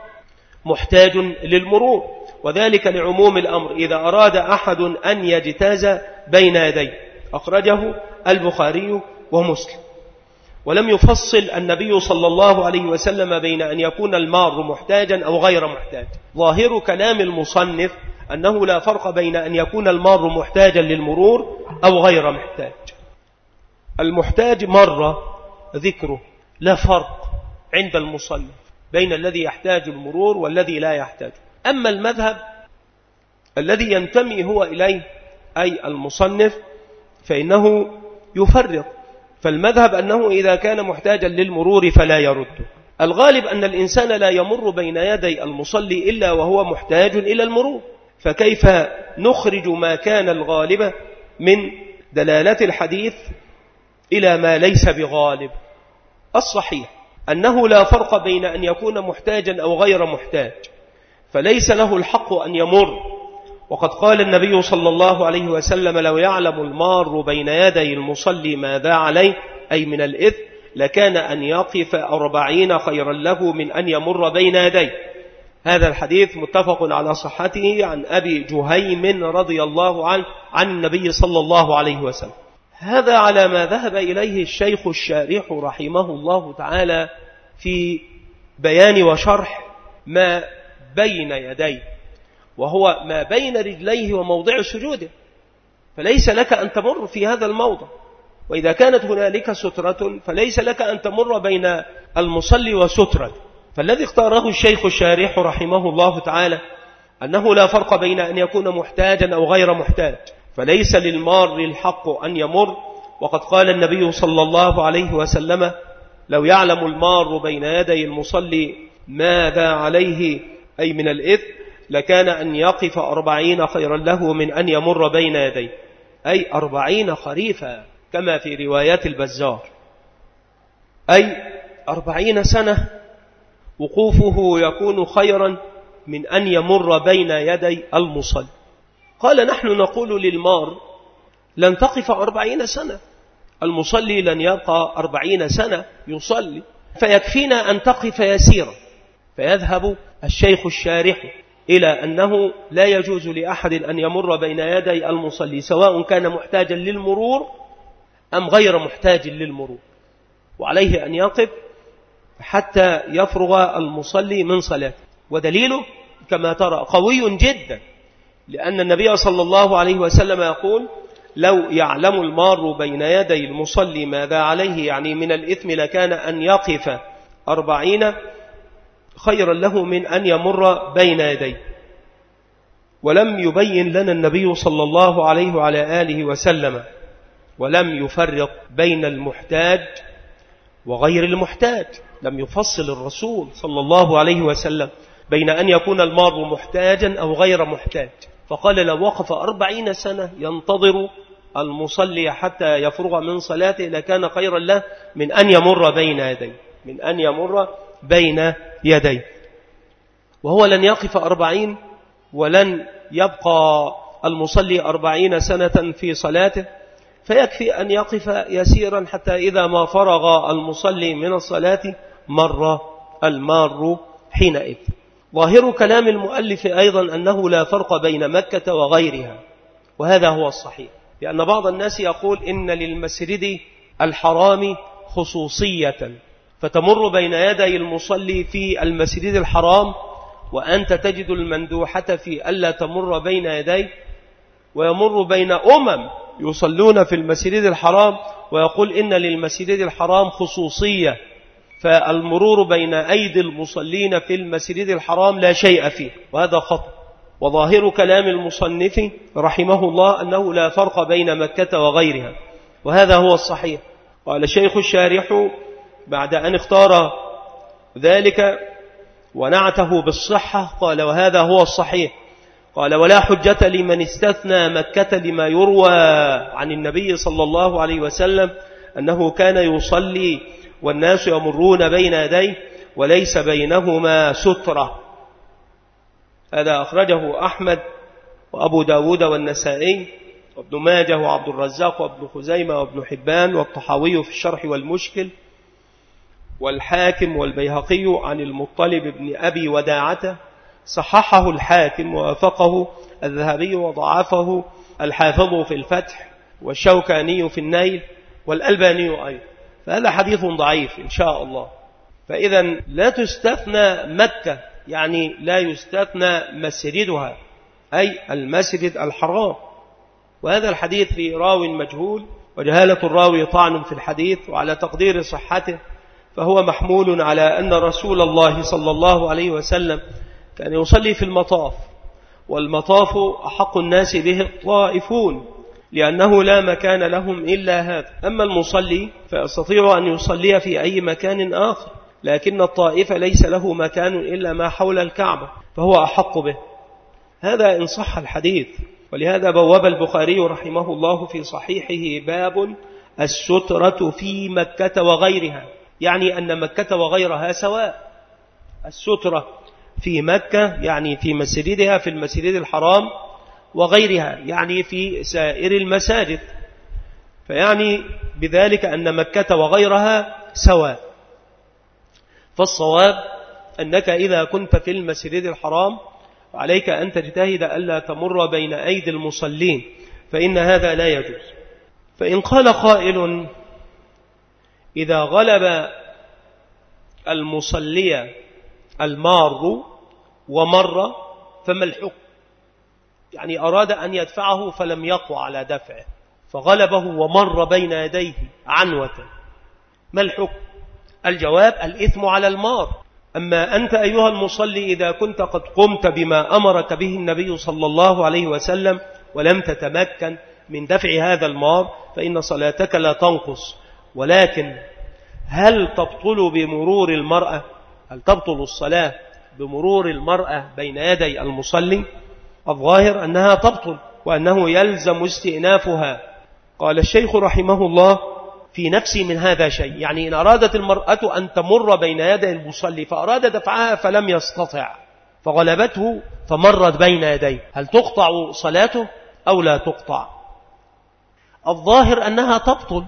محتاج للمرور، وذلك لعموم الأمر إذا أراد أحد أن يجتاز بين يديه. أخرجه البخاري ومسلم. ولم يفصل النبي صلى الله عليه وسلم بين أن يكون المار محتاجا أو غير محتاج. ظاهر كلام المصنف أنه لا فرق بين أن يكون المار محتاجا للمرور أو غير محتاج. المحتاج مر ذكره، لا فرق عند المصنف بين الذي يحتاج المرور والذي لا يحتاج. أما المذهب الذي ينتمي هو إليه أي المصنف فإنه يفرق، فالمذهب أنه إذا كان محتاجا للمرور فلا يرده. الغالب أن الإنسان لا يمر بين يدي المصلي إلا وهو محتاج إلى المرور، فكيف نخرج ما كان الغالب من دلالة الحديث إلى ما ليس بغالب. الصحيح أنه لا فرق بين أن يكون محتاجا أو غير محتاج، فليس له الحق أن يمر. وقد قال النبي صلى الله عليه وسلم: لو يعلم المار بين يدي المصلي ماذا عليه أي من الإثم لكان أن يقف أربعين خيرا له من أن يمر بين يديه. هذا الحديث متفق على صحته عن أبي جهيم رضي الله عنه عن النبي صلى الله عليه وسلم. هذا على ما ذهب إليه الشيخ الشارح رحمه الله تعالى في بيان وشرح ما بين يديه، وهو ما بين رجليه وموضع سجوده، فليس لك أن تمر في هذا الموضع. وإذا كانت هنالك سترة فليس لك أن تمر بين المصلي وسترة. فالذي اختاره الشيخ الشارح رحمه الله تعالى أنه لا فرق بين أن يكون محتاجا أو غير محتاج، فليس للمار الحق أن يمر. وقد قال النبي صلى الله عليه وسلم: لو يعلم المار بين يدي المصلي ماذا عليه أي من الإثم لكان أن يقف أربعين خيرا له من أن يمر بين يديه، أي أربعين خريفا كما في روايات البزار، أي أربعين سنة وقوفه يكون خيرا من أن يمر بين يدي المصلي. قال: نحن نقول للمار لن تقف أربعين سنة، المصلي لن يبقى أربعين سنة يصلي، فيكفينا أن تقف يسيرا. فيذهب الشيخ الشارح إلى أنه لا يجوز لأحد أن يمر بين يدي المصلي سواء كان محتاجا للمرور أم غير محتاج للمرور، وعليه أن يقف حتى يفرغ المصلي من صلاته. ودليله كما ترى قوي جدا، لأن النبي صلى الله عليه وسلم يقول: لو يعلم المار بين يدي المصلي ماذا عليه يعني من الإثم لكان أن يقف أربعين خيرا له من أن يمر بين يديه. ولم يبين لنا النبي صلى الله عليه وعلى آله وسلم ولم يفرق بين المحتاج وغير المحتاج، لم يفصل الرسول صلى الله عليه وسلم بين أن يكون المار محتاجا أو غير محتاج، فقال: لو وقف أربعين سنة ينتظر المصلي حتى يفرغ من صلاته لكان خيرا له من أن يمر بين يديه من أن يمر بين يديه وهو لن يقف أربعين ولن يبقى المصلي أربعين سنة في صلاته، فيكفي أن يقف يسيرا حتى إذا ما فرغ المصلي من الصلاة مر المار حينئذ. ظاهر كلام المؤلف أيضا أنه لا فرق بين مكة وغيرها، وهذا هو الصحيح، لأن بعض الناس يقول إن للمسجد الحرام خصوصية، فتمر بين يدي المصلي في المسجد الحرام وأنت تجد المندوحة في ألا تمر بين يديه، ويمر بين أمم يصلون في المسجد الحرام ويقول إن للمسجد الحرام خصوصية، فالمرور بين أيدي المصلين في المسجد الحرام لا شيء فيه، وهذا خطأ. وظاهر كلام المصنف رحمه الله أنه لا فرق بين مكة وغيرها، وهذا هو الصحيح. قال الشيخ الشارح بعد أن اختار ذلك ونعته بالصحة قال: وهذا هو الصحيح. قال: ولا حجة لمن استثنى مكة لما يروى عن النبي صلى الله عليه وسلم أنه كان يصلي والناس يمرون بين يديه وليس بينهما سترة. هذا أخرجه أحمد وأبو داود والنسائي وابن ماجه وعبد الرزاق وابن خزيمة وابن حبان والطحاوي في الشرح والمشكل والحاكم والبيهقي عن المطلب بن أبي وداعة. صححه الحاكم ووافقه الذهبي وضعفه الحافظ في الفتح والشوكاني في النيل والألباني أيضا، فهذا حديث ضعيف إن شاء الله. فإذا لا تستثنى مكة، يعني لا يستثنى مسجدها أي المسجد الحرام، وهذا الحديث في راوي مجهول، وجهالة الراوي طعن في الحديث، وعلى تقدير صحته فهو محمول على أن رسول الله صلى الله عليه وسلم كان يصلي في المطاف، والمطاف أحق الناس به الطائفون لأنه لا مكان لهم إلا هذا. أما المصلي فيستطيع أن يصلي في أي مكان آخر، لكن الطائف ليس له مكان إلا ما حول الكعبة، فهو أحق به. هذا إن صح الحديث، ولهذا بواب البخاري رحمه الله في صحيحه باب السترة في مكة وغيرها، يعني أن مكة وغيرها سواء. السترة في مكة يعني في مسجدها في المسجد الحرام، وغيرها يعني في سائر المساجد، فيعني بذلك أن مكة وغيرها سواء. فالصواب أنك إذا كنت في المسجد الحرام عليك أن تجتهد ألا تمر بين أيدي المصلين، فإن هذا لا يجوز. فإن قال قائل إذا غلب المصلي المار ومر فما الحكم؟ يعني أراد أن يدفعه فلم يقوى على دفعه فغلبه ومر بين يديه عنوة، ما الحكم؟ الجواب الإثم على المار. أما أنت أيها المصلي إذا كنت قد قمت بما أمرك به النبي صلى الله عليه وسلم ولم تتمكن من دفع هذا المار فإن صلاتك لا تنقص، ولكن هل تبطل بمرور المرأة؟ هل تبطل الصلاة بمرور المرأة بين يدي المصلي؟ الظاهر أنها تبطل وأنه يلزم استئنافها. قال الشيخ رحمه الله في نفسي من هذا شيء، يعني إن أرادت المرأة أن تمر بين يدي المصلي فأراد دفعها فلم يستطع فغلبته فمرت بين يديه، هل تقطع صلاته أو لا تقطع؟ الظاهر أنها تبطل،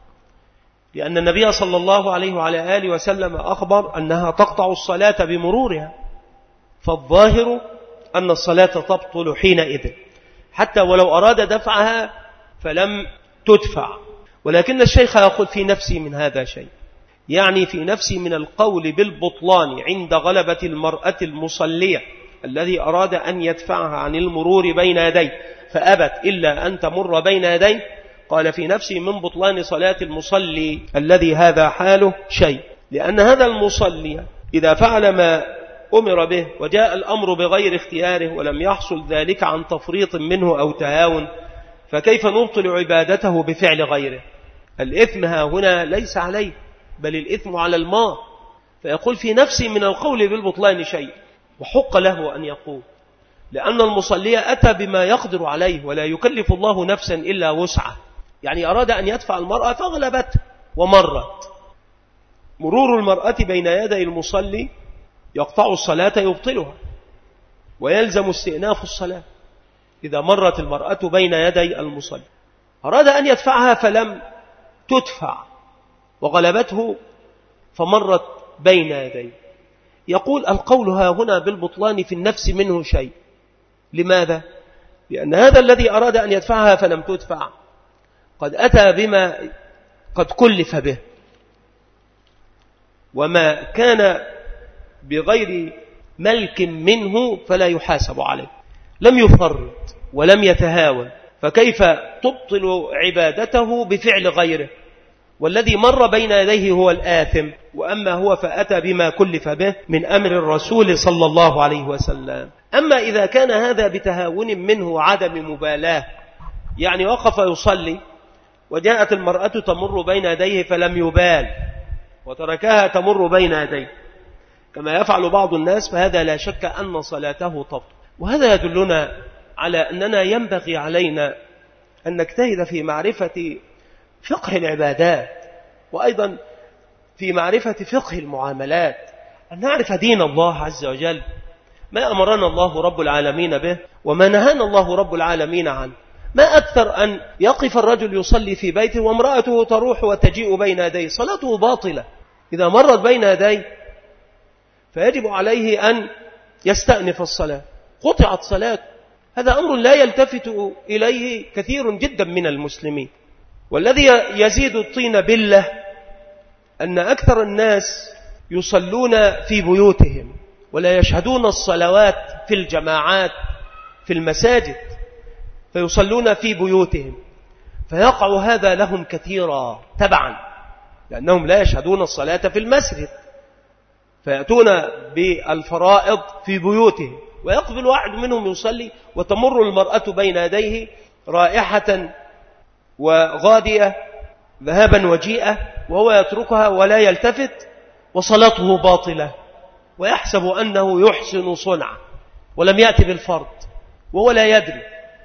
لأن النبي صلى الله عليه وعلى آله وسلم أخبر أنها تقطع الصلاة بمرورها، فالظاهر أن الصلاة تبطل حينئذ حتى ولو أراد دفعها فلم تدفع. ولكن الشيخ يقول في نفسي من هذا شيء، يعني في نفسي من القول بالبطلان عند غلبة المرأة المصلية الذي أراد أن يدفعها عن المرور بين يديه فأبت إلا أن تمر بين يديه. قال في نفسي من بطلان صلاة المصلي الذي هذا حاله شيء، لأن هذا المصلي إذا فعل ما أمر به وجاء الأمر بغير اختياره ولم يحصل ذلك عن تفريط منه أو تهاون، فكيف نبطل عبادته بفعل غيره؟ الإثم ها هنا ليس عليه بل الإثم على المار. فيقول في نفسي من القول بالبطلان شيء، وحق له أن يقول، لأن المصلي أتى بما يقدر عليه ولا يكلف الله نفسا إلا وسعه، يعني أراد أن يدفع المرأة فغلبته ومرت. مرور المرأة بين يدي المصلي يقطع الصلاة يبطلها ويلزم استئناف الصلاة إذا مرت المرأة بين يدي المصلي. أراد أن يدفعها فلم تدفع وغلبته فمرت بين يديه. يقول القول ها هنا بالبطلان في النفس منه شيء. لماذا؟ لأن هذا الذي أراد أن يدفعها فلم تدفع قد أتى بما قد كلف به، وما كان بغير ملك منه فلا يحاسب عليه، لم يفرط ولم يتهاون، فكيف تبطل عبادته بفعل غيره؟ والذي مر بين يديه هو الآثم، وأما هو فأتى بما كلف به من أمر الرسول صلى الله عليه وسلم. أما إذا كان هذا بتهاون منه وعدم مبالاة، يعني وقف يصلي وجاءت المرأة تمر بين يديه فلم يبال وتركها تمر بين يديه كما يفعل بعض الناس، فهذا لا شك أن صلاته تبطل. وهذا يدلنا على أننا ينبغي علينا أن نجتهد في معرفة فقه العبادات، وأيضا في معرفة فقه المعاملات، أن نعرف دين الله عز وجل، ما أمرنا الله رب العالمين به وما نهانا الله رب العالمين عنه. ما أكثر أن يقف الرجل يصلي في بيته وامرأته تروح وتجيء بين يديه، صلاته باطلة إذا مرت بين يديه، فيجب عليه أن يستأنف الصلاة، قطعت صلاته. هذا أمر لا يلتفت إليه كثير جدا من المسلمين. والذي يزيد الطين بالله أن أكثر الناس يصلون في بيوتهم ولا يشهدون الصلوات في الجماعات في المساجد، فيصلون في بيوتهم، فيقع هذا لهم كثيرا تبعا، لأنهم لا يشهدون الصلاة في المسجد، فيأتون بالفرائض في بيوتهم، ويقبل واحد منهم يصلي وتمر المرأة بين يديه رائحة وغادية ذهابا وجيئة وهو يتركها ولا يلتفت، وصلاته باطلة، ويحسب أنه يحسن صنعا ولم يأتي بالفرض وهو لا يدري.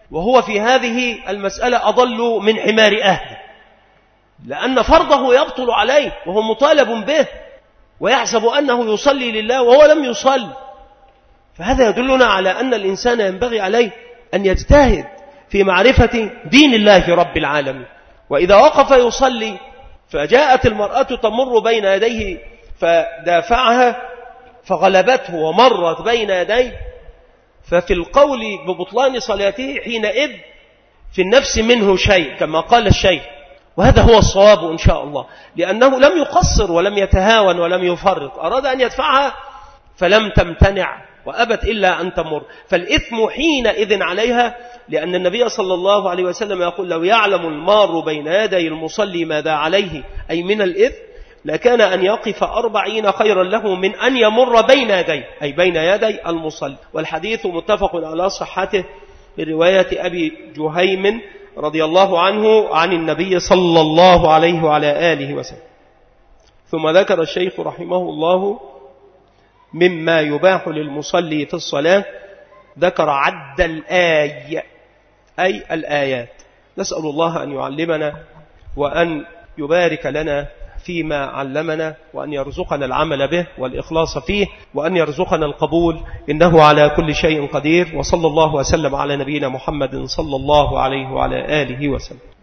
وهو في هذه المسألة أضل من حمار أهله، لأن فرضه يبطل عليه وهو مطالب به ويحسب أنه يصلي لله وهو لم يصلي. فهذا يدلنا على أن الإنسان ينبغي عليه أن يجتهد في معرفة دين الله رب العالمين. وإذا وقف يصلي فجاءت المرأة تمر بين يديه فدافعها فغلبته ومرت بين يديه، ففي القول ببطلان صلاته حينئذ في النفس منه شيء كما قال الشيخ، وهذا هو الصواب إن شاء الله، لأنه لم يقصر ولم يتهاون ولم يفرط، أراد أن يدفعها فلم تمتنع وأبت إلا أن تمر، فالإثم حينئذ عليها، لأن النبي صلى الله عليه وسلم يقول لو يعلم المار بين يدي المصلي ماذا عليه أي من الإثم لكان أن يقف أربعين خيرا له من أن يمر بين يدي أي بين يدي المصلي. والحديث متفق على صحته برواية أبي جهيم رضي الله عنه عن النبي صلى الله عليه وعلى آله وسلم. ثم ذكر الشيخ رحمه الله مما يباح للمصلي في الصلاة، ذكر عد الآي أي الآيات. نسأل الله أن يعلمنا وأن يبارك لنا فيما علمنا، وأن يرزقنا العمل به والإخلاص فيه، وأن يرزقنا القبول، إنه على كل شيء قدير. وصلى الله وسلم على نبينا محمد صلى الله عليه وعلى آله وسلم.